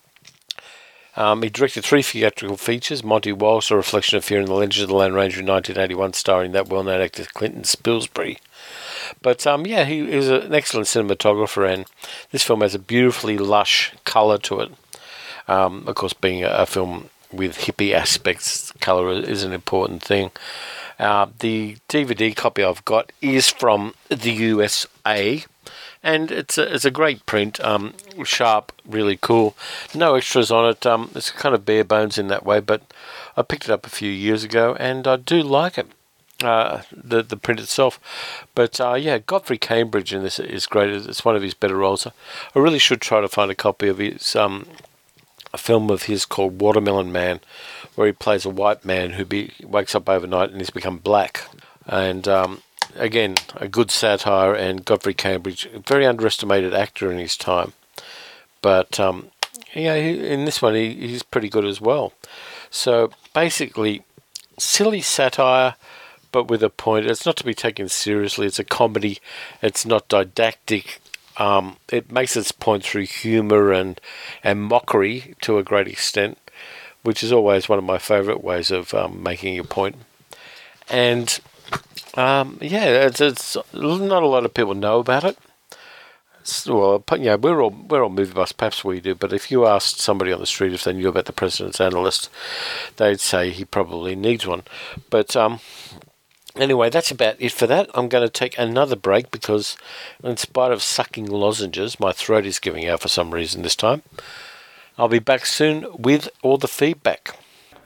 Um, he directed three theatrical features, Monty Walsh, A Reflection of Fear and the Legend of the Lone Ranger in nineteen eighty-one, starring that well-known actor Clinton Spilsbury. But um, yeah, he is an excellent cinematographer, and this film has a beautifully lush colour to it. Um, of course, being a, a film with hippie aspects, colour is an important thing. Uh, the D V D copy I've got is from the U S A, and it's a, it's a great print, um, sharp, really cool. No extras on it. Um, it's kind of bare bones in that way, but I picked it up a few years ago, and I do like it, uh, the the print itself. But uh, yeah, Godfrey Cambridge in this is great. It's one of his better roles. I really should try to find a copy of his um, a film of his called Watermelon Man, where he plays a white man who be, wakes up overnight and he's become black. And um, again, a good satire, and Godfrey Cambridge, a very underestimated actor in his time. But um, yeah, he, in this one he, he's pretty good as well. So basically, silly satire, but with a point. It's not to be taken seriously. It's a comedy. It's not didactic. Um, it makes its point through humour and, and mockery to a great extent, which is always one of my favourite ways of um, making a point. And um, yeah, it's, it's not a lot of people know about it. It's, well, yeah, we're all we're all movie buffs, perhaps we do. But if you asked somebody on the street if they knew about the President's Analyst, they'd say he probably needs one. But um, anyway, that's about it for that. I'm going to take another break because, in spite of sucking lozenges, my throat is giving out for some reason this time. I'll be back soon with all the feedback.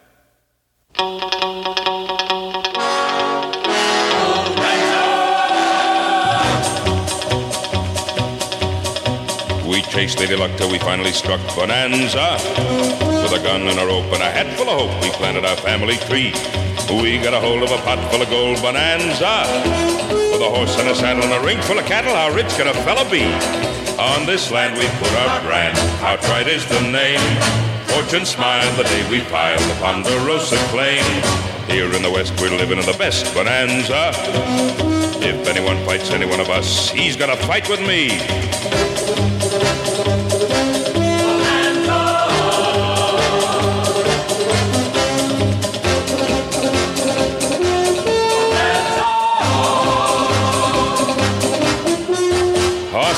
We chased Lady Luck till we finally struck Bonanza. With a gun and a rope and a hat full of hope, we planted our family tree. We got a hold of a pot full of gold Bonanza. With a horse and a saddle and a ring full of cattle, how rich can a fella be? On this land we put our brand, outright is the name. Fortune smiled the day we piled the Ponderosa claim. Here in the West we're living in the best bonanza. If anyone fights any one of us, he's gonna fight with me. Bonanza!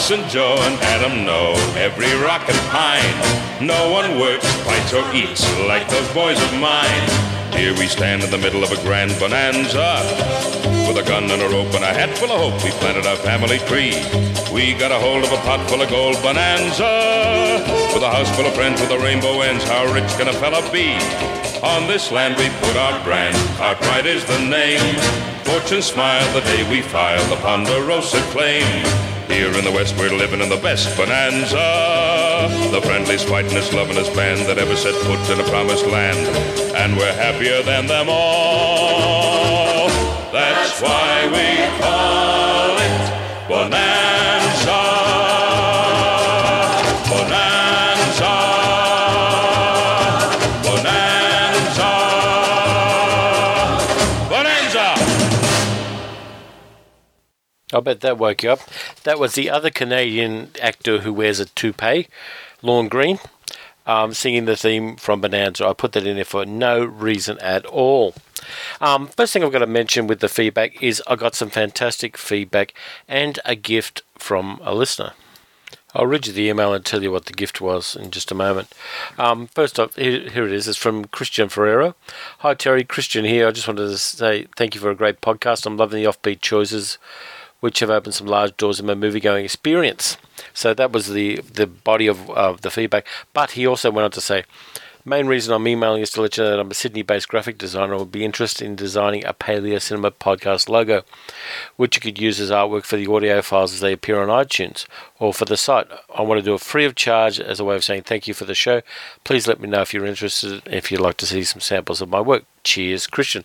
and Joe and Adam know every rock and pine. No one works, fights, or eats like those boys of mine. Here we stand in the middle of a grand bonanza. With a gun and a rope and a hat full of hope, we planted our family tree. We got a hold of a pot full of gold bonanza. With a house full of friends with a rainbow ends, how rich can a fella be? On this land we put our brand, Cartwright is the name. Fortune smiled the day we filed the Ponderosa claim. Here in the West we're living in the best bonanza. The friendliest, fightingest, lovingest band that ever set foot in a promised land. And we're happier than them all. That's why we call it Bonanza. Bonanza. Bonanza. Bonanza. I bet that woke you up. That was the other Canadian actor who wears a toupee, Lorne Greene, um, singing the theme from Bonanza. I put that in there for no reason at all. Um, first thing I've got to mention with the feedback is I got some fantastic feedback and a gift from a listener. I'll read you the email and tell you what the gift was in just a moment. Um, first off, here, here it is. It's from Christian Ferrero. Hi Terry, Christian here. I just wanted to say thank you for a great podcast. I'm loving the offbeat choices, which have opened some large doors in my movie-going experience. So that was the, the body of uh, the feedback. But he also went on to say, main reason I'm emailing is to let you know that I'm a Sydney-based graphic designer and would be interested in designing a Paleo Cinema podcast logo, which you could use as artwork for the audio files as they appear on iTunes or for the site. I want to do it free of charge as a way of saying thank you for the show. Please let me know if you're interested, if you'd like to see some samples of my work. Cheers, Christian.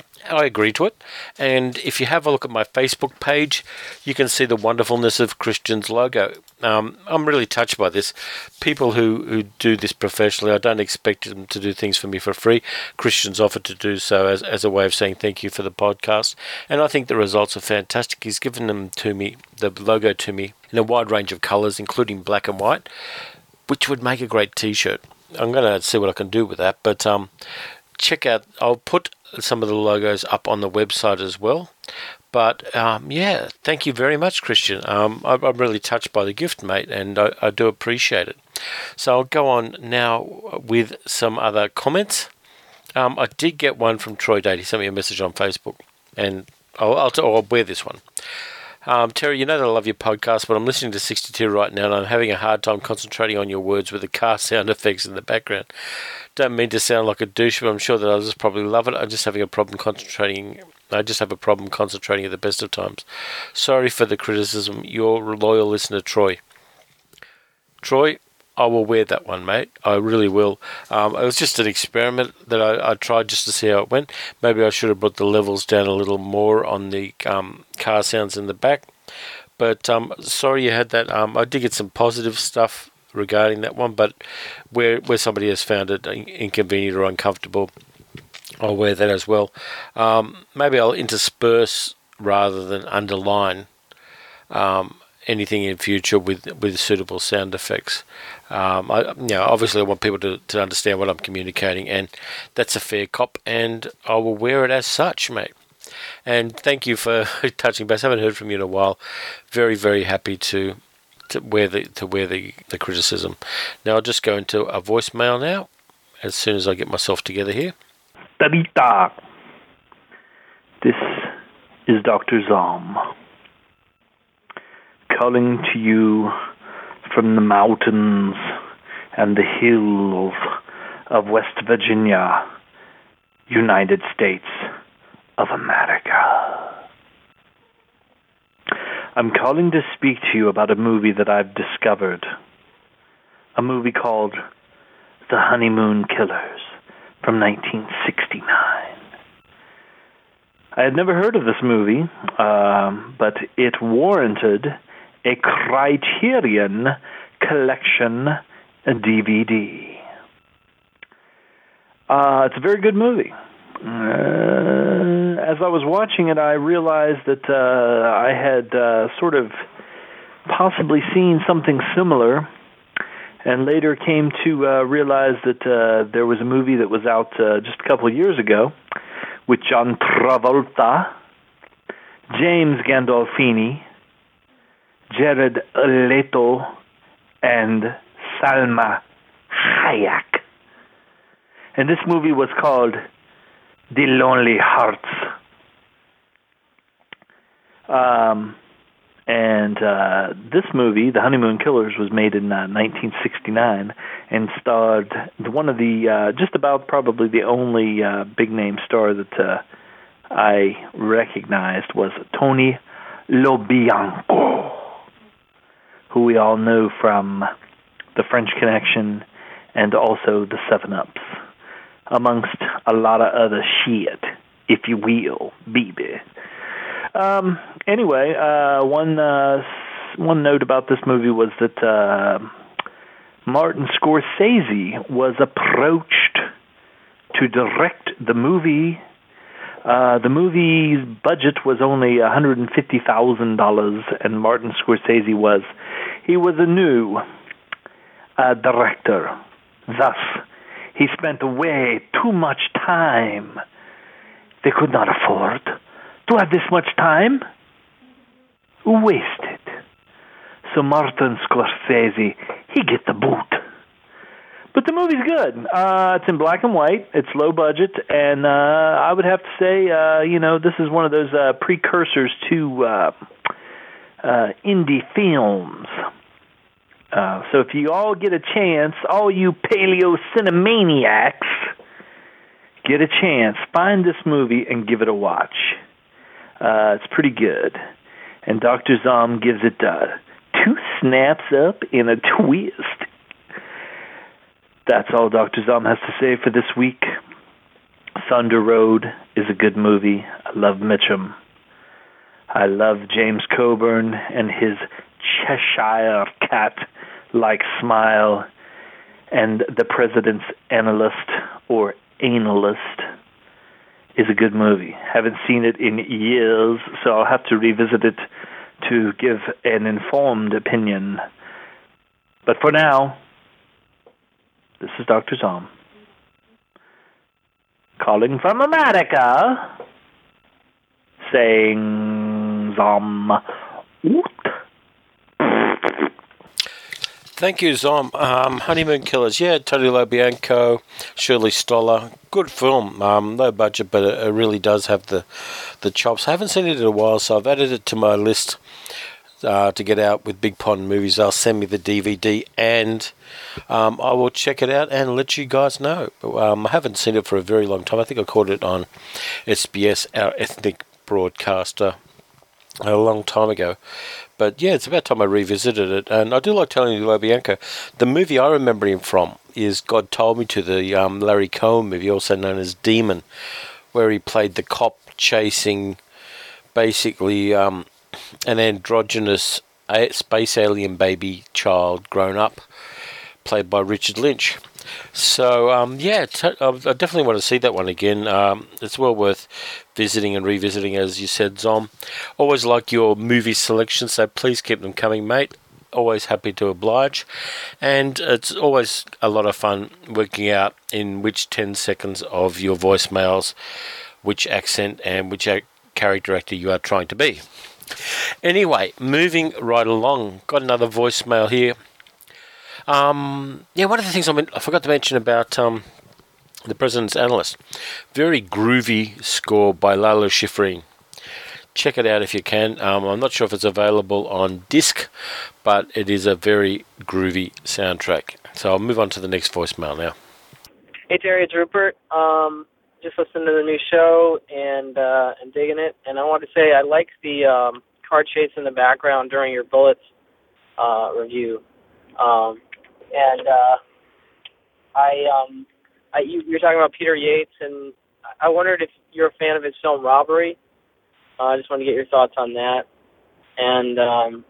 I agree to it, and if you have a look at my Facebook page, you can see the wonderfulness of Christian's logo. Um, I'm really touched by this. People who, who do this professionally, I don't expect them to do things for me for free. Christian's offered to do so as, as a way of saying thank you for the podcast, and I think the results are fantastic. He's given them to me, the logo to me, in a wide range of colours, including black and white, which would make a great t-shirt. I'm going to see what I can do with that, but um, check out, I'll put some of the logos up on the website as well. But um, yeah, thank you very much, Christian. Um, I, I'm really touched by the gift, mate, and I, I do appreciate it. So I'll go on now with some other comments. Um, I did get one from Troy Date. He sent me a message on Facebook, and I'll, I'll, t- I'll wear this one. Um, Terry, you know that I love your podcast, but I'm listening to sixty-two right now, and I'm having a hard time concentrating on your words with the car sound effects in the background. Don't mean to sound like a douche, but I'm sure that others probably love it. I'm just having a problem concentrating. I just have a problem concentrating at the best of times. Sorry for the criticism. Your loyal listener, Troy. Troy, I will wear that one, mate. I really will. Um, it was just an experiment that I, I tried just to see how it went. Maybe I should have brought the levels down a little more on the um, car sounds in the back. But um, sorry you had that. Um, I did get some positive stuff regarding that one, but where where somebody has found it inconvenient or uncomfortable, I'll wear that as well. Um, maybe I'll intersperse rather than underline um, anything in future with with suitable sound effects. Um, I, you know, obviously I want people to, to understand what I'm communicating, and that's a fair cop, and I will wear it as such, mate. And thank you for touching base. I haven't heard from you in a while. Very, very happy to to wear the to wear the, the criticism. Now I'll just go into a voicemail now, as soon as I get myself together here. Tabita. This is Doctor Zom, calling to you from the mountains and the hills of West Virginia, United States of America. I'm calling to speak to you about a movie that I've discovered. A movie called The Honeymoon Killers from nineteen sixty-nine. I had never heard of this movie, um, but it warranted a Criterion Collection D V D. Uh, it's a very good movie. Uh, as I was watching it, I realized that uh, I had uh, sort of possibly seen something similar, and later came to uh, realize that uh, there was a movie that was out uh, just a couple of years ago with John Travolta, James Gandolfini, Jared Leto, and Salma Hayek. And this movie was called The Lonely Hearts. Um, and uh, this movie, The Honeymoon Killers, was made in uh, nineteen sixty-nine and starred one of the, uh, just about probably the only uh, big-name star that uh, I recognized was Tony LoBianco, who we all know from The French Connection and also The Seven Ups, amongst a lot of other shit, if you will, baby. Um, anyway, uh, one uh, one note about this movie was that uh, Martin Scorsese was approached to direct the movie. Uh, the movie's budget was only one hundred fifty thousand dollars, and Martin Scorsese was, he was a new uh, director. Thus, he spent way too much time. They could not afford to have this much time wasted. So Martin Scorsese, he get the boot. But the movie's good. Uh, it's in black and white. It's low budget, and uh, I would have to say, uh, you know, this is one of those uh, precursors to uh, uh, indie films. Uh, so if you all get a chance, all you paleo cinemaniacs, get a chance, find this movie and give it a watch. Uh, it's pretty good. And Doctor Zom gives it uh, two snaps up in a twist. That's all Doctor Zom has to say for this week. Thunder Road is a good movie. I love Mitchum. I love James Coburn and his Cheshire cat-like smile, and The President's Analyst, or Analyst, is a good movie. Haven't seen it in years, so I'll have to revisit it to give an informed opinion. But for now, this is Doctor Zom, calling from America, saying Zom oot. Thank you, Zom. Um, Honeymoon Killers, yeah, Tony LoBianco, Shirley Stoller, good film. Um, low budget, but it, it really does have the the chops. I haven't seen it in a while, so I've added it to my list uh, to get out with Big Pond Movies. They'll send me the D V D, and um, I will check it out and let you guys know. Um, I haven't seen it for a very long time. I think I caught it on S B S, our ethnic broadcaster, a long time ago. But yeah, it's about time I revisited it. And I do like Tony LoBianco. The movie I remember him from is God Told Me To, the um, Larry Cohen movie, also known as Demon, where he played the cop chasing basically um, an androgynous space alien baby child grown up, played by Richard Lynch. So, um, yeah, t- I definitely want to see that one again. Um, it's well worth visiting and revisiting, as you said, Zom. Always like your movie selections, so please keep them coming, mate. Always happy to oblige. And it's always a lot of fun working out in which ten seconds of your voicemails, which accent and which ac- character actor you are trying to be. Anyway, moving right along. Got another voicemail here. Um, yeah, one of the things I, mean, I forgot to mention about um, The President's Analyst. Very groovy score by Lalo Schifrin. Check it out if you can. Um, I'm not sure if it's available on disc, but it is a very groovy soundtrack. So I'll move on to the next voicemail now. Hey, Terry, it's Rupert. Um, just listening to the new show and uh, and digging it. And I want to say I like the um, car chase in the background during your Bullets uh, review. Um, and uh, I, um, I, you, you were talking about Peter Yates, and I wondered if you're a fan of his film Robbery. Uh, I just want to get your thoughts on that. And um,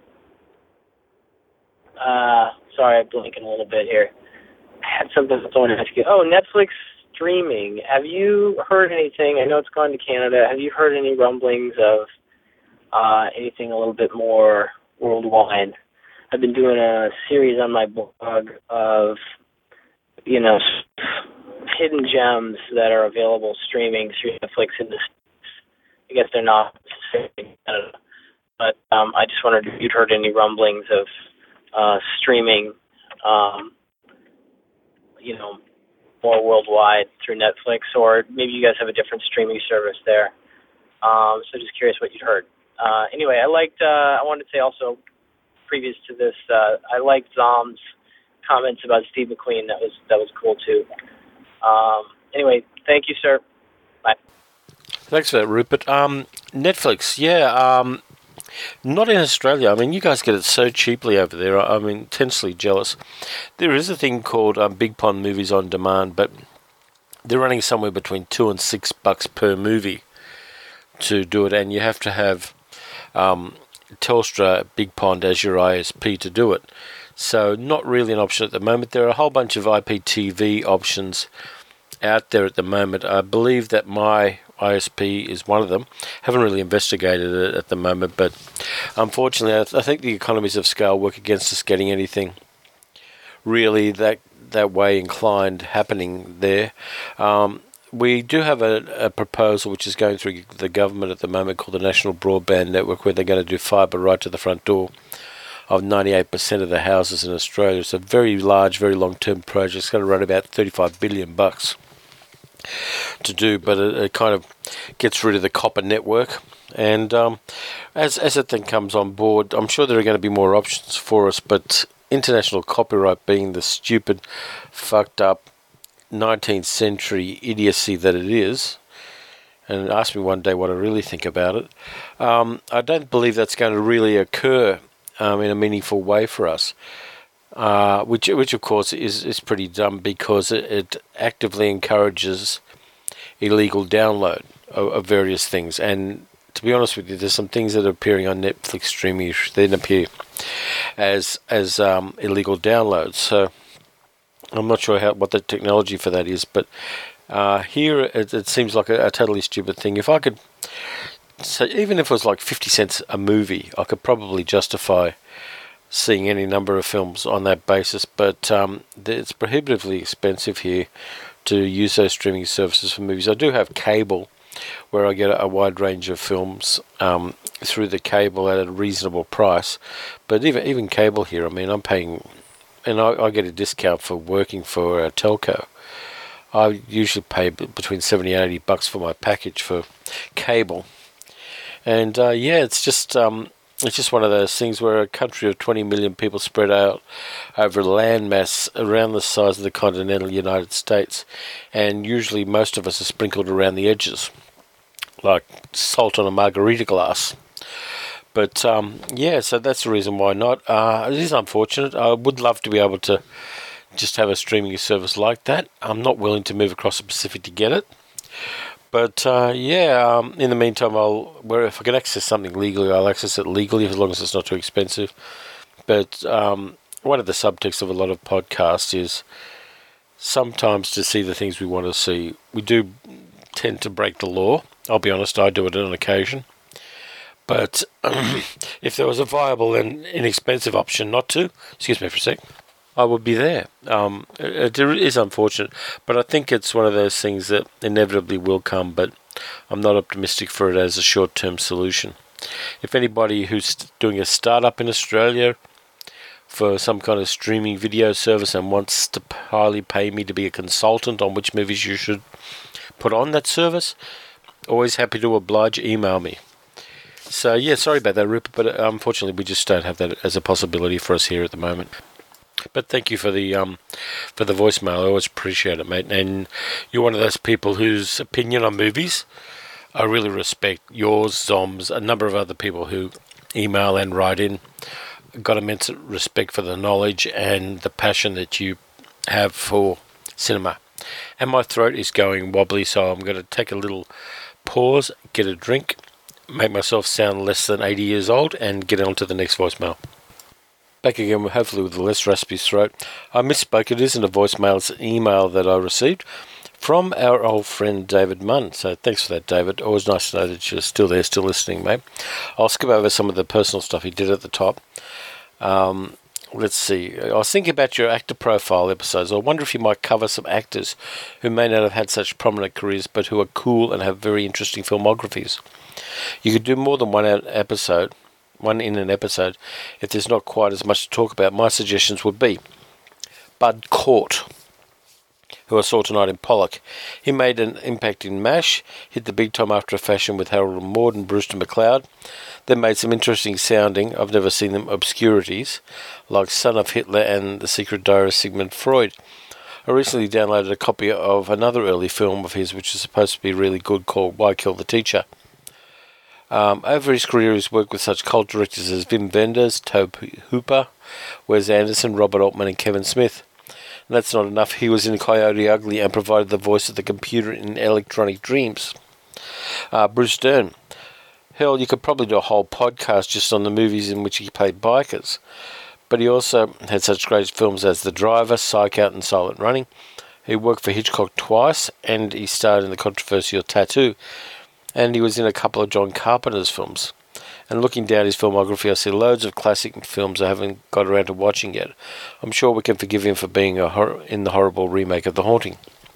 uh, sorry, I'm blinking a little bit here. I had something I wanted to ask you. Oh, Netflix streaming. Have you heard anything? I know it's gone to Canada. Have you heard any rumblings of uh, anything a little bit more worldwide? I've been doing a series on my blog of, you know, hidden gems that are available streaming through Netflix in the States. I guess they're not in Canada. but um, I just wondered if you'd heard any rumblings of uh, streaming, um, you know, more worldwide through Netflix, or maybe you guys have a different streaming service there. Um, so just curious what you'd heard. Uh, anyway, I liked, uh, I wanted to say also, previous to this, uh, I liked Zom's comments about Steve McQueen. That was that was cool too. Um, anyway, thank you, sir. Bye. Thanks for that, Rupert. Um, Netflix, yeah, um, not in Australia. I mean, you guys get it so cheaply over there. I'm intensely jealous. There is a thing called um, Big Pond Movies on Demand, but they're running somewhere between two and six bucks per movie to do it, and you have to have um, Telstra Big Pond as your I S P to do it. So not really an option at the moment. There are a whole bunch of I P T V options out there at the moment. I believe that my I S P is one of them. Haven't really investigated it at the moment, but unfortunately I, th- I think the economies of scale work against us getting anything really that that way inclined happening there. Um, we do have a, a proposal which is going through the government at the moment called the National Broadband Network, where they're going to do fibre right to the front door of ninety-eight percent of the houses in Australia. It's a very large, very long-term project. It's going to run about thirty-five billion bucks to do, but it, it kind of gets rid of the copper network. And um, as as that thing comes on board, I'm sure there are going to be more options for us, but international copyright being the stupid, fucked up nineteenth century idiocy that it is, and ask me one day what I really think about it, um, I don't believe that's going to really occur um, in a meaningful way for us. Uh, which, which of course is, is pretty dumb, because it, it actively encourages illegal download of, of various things. And to be honest with you, there's some things that are appearing on Netflix streaming which then appear as as um, illegal downloads. So I'm not sure how what the technology for that is, but uh, here it, it seems like a, a totally stupid thing. If I could, so even if it was like fifty cents a movie, I could probably justify seeing any number of films on that basis, but um, it's prohibitively expensive here to use those streaming services for movies. I do have cable, where I get a wide range of films um, through the cable at a reasonable price, but even even cable here, I mean, I'm paying, and I, I get a discount for working for a telco. I usually pay between seventy and eighty bucks for my package for cable, and uh, yeah, it's just um, It's just one of those things where a country of twenty million people spread out over a landmass around the size of the continental United States, and usually most of us are sprinkled around the edges, like salt on a margarita glass. But um, yeah, so that's the reason why not. Uh, it is unfortunate. I would love to be able to just have a streaming service like that. I'm not willing to move across the Pacific to get it. But uh, yeah, um, in the meantime, I'll where if I can access something legally, I'll access it legally as long as it's not too expensive. But um, one of the subtexts of a lot of podcasts is sometimes to see the things we want to see, we do tend to break the law. I'll be honest, I do it on occasion. But um, if there was a viable and inexpensive option not to, excuse me for a sec, I would be there. Um, it, it is unfortunate, but I think it's one of those things that inevitably will come, but I'm not optimistic for it as a short-term solution. If anybody who's doing a startup in Australia for some kind of streaming video service and wants to highly pay me to be a consultant on which movies you should put on that service, always happy to oblige, email me. So yeah, sorry about that, Rupert, but unfortunately we just don't have that as a possibility for us here at the moment. But thank you for the um for the voicemail. I always appreciate it, mate. And you're one of those people whose opinion on movies I really respect. Yours, Zom's, a number of other people who email and write in. Got immense respect for the knowledge and the passion that you have for cinema. And my throat is going wobbly, so I'm going to take a little pause, get a drink, make myself sound less than eighty years old, and get on to the next voicemail. Back again, hopefully with a less raspy throat. I misspoke, it isn't a voicemail, it's an email that I received from our old friend David Munn. So thanks for that, David. Always nice to know that you're still there, still listening, mate. I'll skip over some of the personal stuff he did at the top. Um, let's see. I was thinking about your actor profile episodes. I wonder if you might cover some actors who may not have had such prominent careers, but who are cool and have very interesting filmographies. You could do more than one episode. one in an episode, if there's not quite as much to talk about, my suggestions would be Bud Cort, who I saw tonight in Pollock. He made an impact in MASH, hit the big time after a fashion with Harold Maude and Brewster McLeod, then made some interesting sounding, I've never seen them, obscurities, like Son of Hitler and The Secret Diary of Sigmund Freud. I recently downloaded a copy of another early film of his, which is supposed to be really good, called Why Kill the Teacher. Um, over his career, he's worked with such cult directors as Wim Wenders, Tobe Hooper, Wes Anderson, Robert Altman and Kevin Smith. And that's not enough. He was in Coyote Ugly and provided the voice of the computer in Electronic Dreams. Uh, Bruce Dern. Hell, you could probably do a whole podcast just on the movies in which he played bikers. But he also had such great films as The Driver, Psych Out and Silent Running. He worked for Hitchcock twice, and he starred in the controversial Tattoo. And he was in a couple of John Carpenter's films. And looking down his filmography, I see loads of classic films I haven't got around to watching yet. I'm sure we can forgive him for being a hor- in the horrible remake of The Haunting.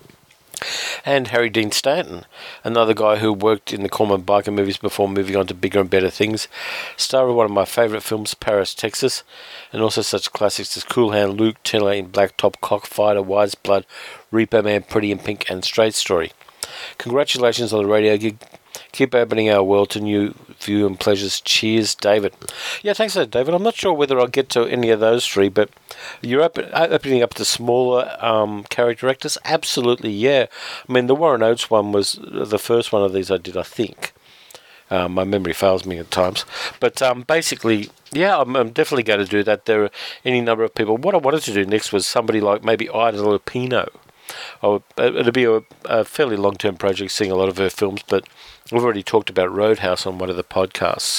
And Harry Dean Stanton, another guy who worked in the Corman biker movies before moving on to bigger and better things. Star of one of my favourite films, Paris, Texas, and also such classics as Cool Hand Luke, Tiller in Blacktop, Cockfighter, Wise Blood, Reaper Man, Pretty in Pink, and Straight Story. Congratulations on the radio gig. Keep opening our world to new view and pleasures. Cheers, David. Yeah, thanks for that, David. I'm not sure whether I'll get to any of those three, but you're open, opening up to smaller um, character actors? Absolutely, yeah. I mean, the Warren Oates one was the first one of these I did, I think. Um, my memory fails me at times. But um, basically, yeah, I'm, I'm definitely going to do that. There are any number of people. What I wanted to do next was somebody like maybe Ida Lupino. Oh, it'll be a, a fairly long-term project, seeing a lot of her films, but we've already talked about Roadhouse on one of the podcasts.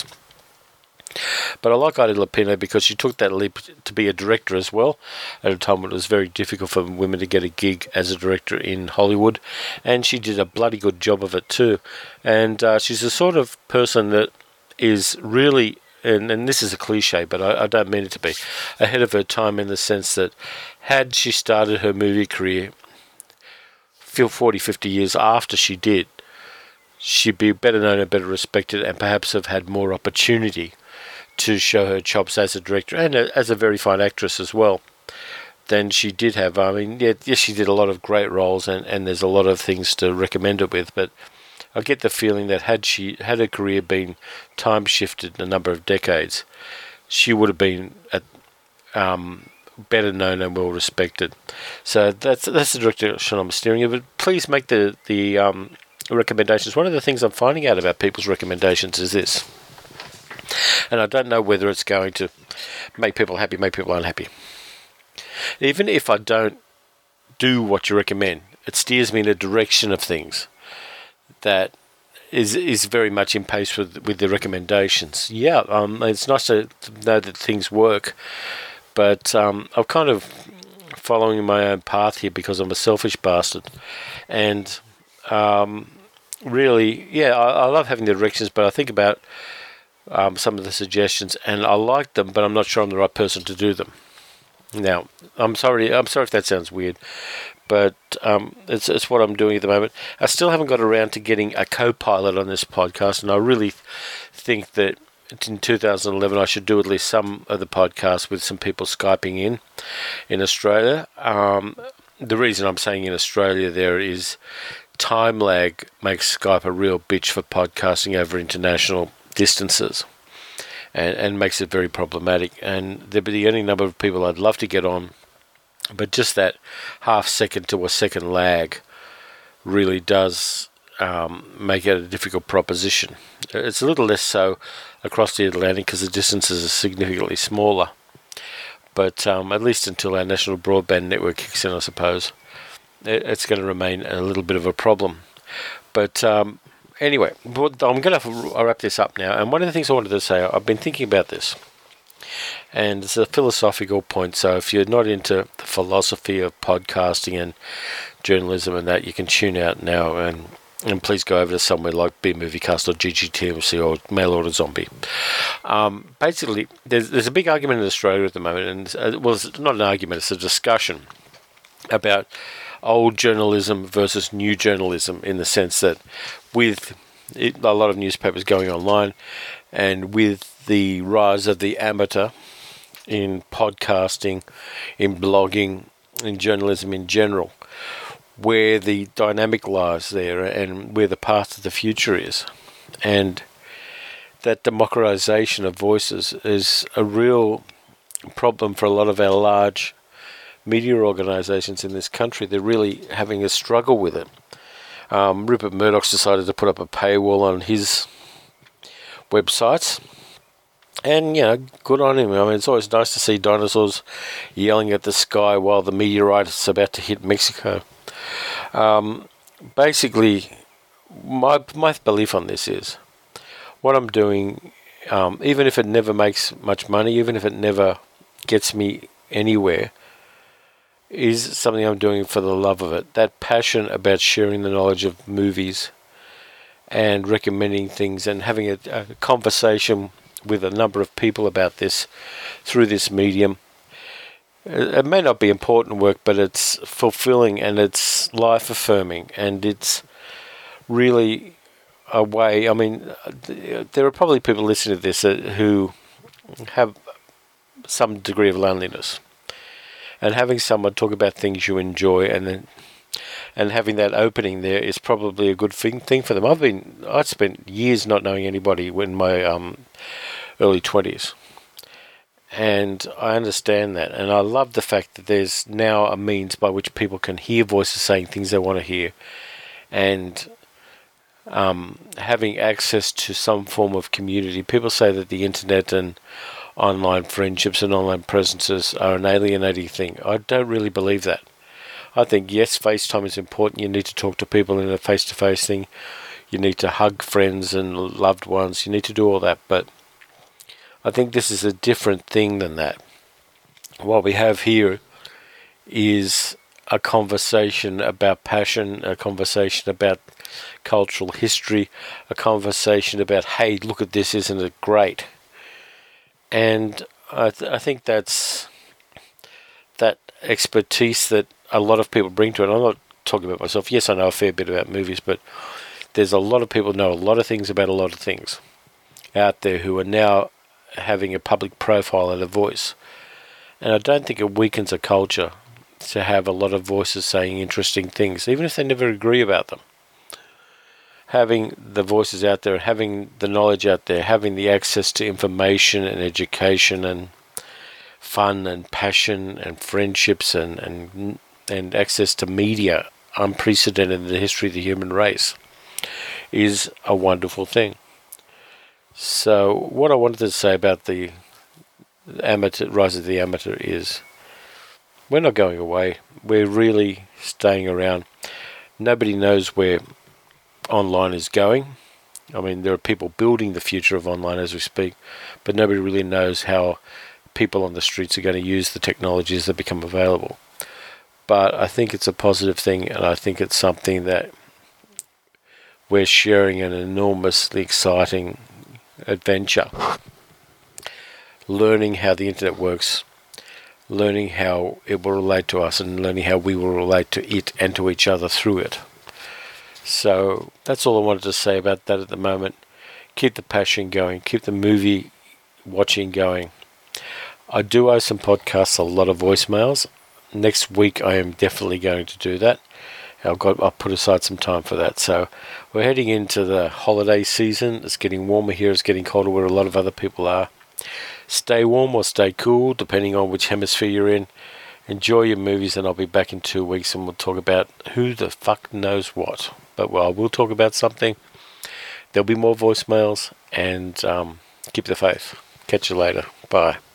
But I like Ida Lupino because she took that leap to be a director as well, at a time when it was very difficult for women to get a gig as a director in Hollywood, and she did a bloody good job of it too. And uh, she's the sort of person that is really, and, and this is a cliche, but I, I don't mean it to be, ahead of her time in the sense that had she started her movie career forty, fifty years after she did, she'd be better known and better respected and perhaps have had more opportunity to show her chops as a director and as a very fine actress as well than she did have. I mean, yeah, yes, she did a lot of great roles and, and there's a lot of things to recommend her with, but I get the feeling that had she had her career been time shifted a number of decades, she would have been at um better known and well respected. So that's that's the direction I'm steering you. But please make the the um, recommendations. One of the things I'm finding out about people's recommendations is this, and I don't know whether it's going to make people happy, make people unhappy. Even if I don't do what you recommend, it steers me in a direction of things that is is very much in pace with with the recommendations. Yeah, um, it's nice to know that things work. But um, I'm kind of following my own path here because I'm a selfish bastard. And um, really, yeah, I, I love having the directions, but I think about um, some of the suggestions and I like them, but I'm not sure I'm the right person to do them. Now, I'm sorry, I'm sorry if that sounds weird, but um, it's, it's what I'm doing at the moment. I still haven't got around to getting a co-pilot on this podcast, and I really think that in two thousand eleven I should do at least some of the podcasts with some people Skyping in in Australia. Um, the reason I'm saying in Australia there is time lag makes Skype a real bitch for podcasting over international distances and, and makes it very problematic. And there'd be the only number of people I'd love to get on, but just that half second to a second lag really does um, make it a difficult proposition. It's a little less so across the Atlantic because the distances are significantly smaller. But um, at least until our national broadband network kicks in, I suppose, it, it's going to remain a little bit of a problem. But um, anyway, I'm going to have to wrap this up now. And one of the things I wanted to say, I've been thinking about this. And it's a philosophical point. So if you're not into the philosophy of podcasting and journalism and that, you can tune out now and And please go over to somewhere like B-Moviecast or G G T M C or Mail Order Zombie. Um, basically, there's there's a big argument in Australia at the moment, and uh, well, it's not an argument, it's a discussion about old journalism versus new journalism, in the sense that with it, a lot of newspapers going online, and with the rise of the amateur in podcasting, in blogging, in journalism in general, where the dynamic lies there and where the path of the future is. And that democratization of voices is a real problem for a lot of our large media organizations in this country. They're really having a struggle with it. Um, Rupert Murdoch's decided to put up a paywall on his websites. And, you know, good on him. I mean, it's always nice to see dinosaurs yelling at the sky while the meteorite is about to hit Mexico. Um, basically, my my belief on this is, what I'm doing, um, even if it never makes much money, even if it never gets me anywhere, is something I'm doing for the love of it. That passion about sharing the knowledge of movies and recommending things and having a, a conversation with a number of people about this through this medium. It may not be important work, but it's fulfilling and it's life affirming, and it's really a way. I mean, there are probably people listening to this who have some degree of loneliness, and having someone talk about things you enjoy and then and having that opening there is probably a good thing thing for them. I've been I spent years not knowing anybody in my um, early twenties, and I understand that, and I love the fact that there's now a means by which people can hear voices saying things they want to hear, and um, having access to some form of community. People say that the internet and online friendships and online presences are an alienating thing. I don't really believe that. I think, yes, FaceTime is important. You need to talk to people in a face-to-face thing. You need to hug friends and loved ones. You need to do all that. But I think this is a different thing than that. What we have here is a conversation about passion, a conversation about cultural history, a conversation about, hey, look at this, isn't it great? And I, th- I think that's that expertise that a lot of people bring to it. I'm not talking about myself. Yes, I know a fair bit about movies, but there's a lot of people who know a lot of things about a lot of things out there who are now having a public profile and a voice. And I don't think it weakens a culture to have a lot of voices saying interesting things, even if they never agree about them. Having the voices out there, having the knowledge out there, having the access to information and education and fun and passion and friendships and, and, and access to media unprecedented in the history of the human race is a wonderful thing. So what I wanted to say about the amateur rise of the amateur is we're not going away. We're really staying around. Nobody knows where online is going. I mean, there are people building the future of online as we speak, but nobody really knows how people on the streets are going to use the technologies that become available. But I think it's a positive thing, and I think it's something that we're sharing an enormously exciting adventure. Learning how the internet works, learning how it will relate to us, and learning how we will relate to it and to each other through it. So that's all I wanted to say about that at the moment. Keep the passion going. Keep the movie watching going. I do owe some podcasts a lot of voicemails. Next week I am definitely going to do that. I've got, I'll put aside some time for that. So we're heading into the holiday season. It's getting warmer here. It's getting colder where a lot of other people are. Stay warm or stay cool, depending on which hemisphere you're in. Enjoy your movies, and I'll be back in two weeks and we'll talk about who the fuck knows what. But well, we'll talk about something. There'll be more voicemails, and um, keep the faith. Catch you later. Bye.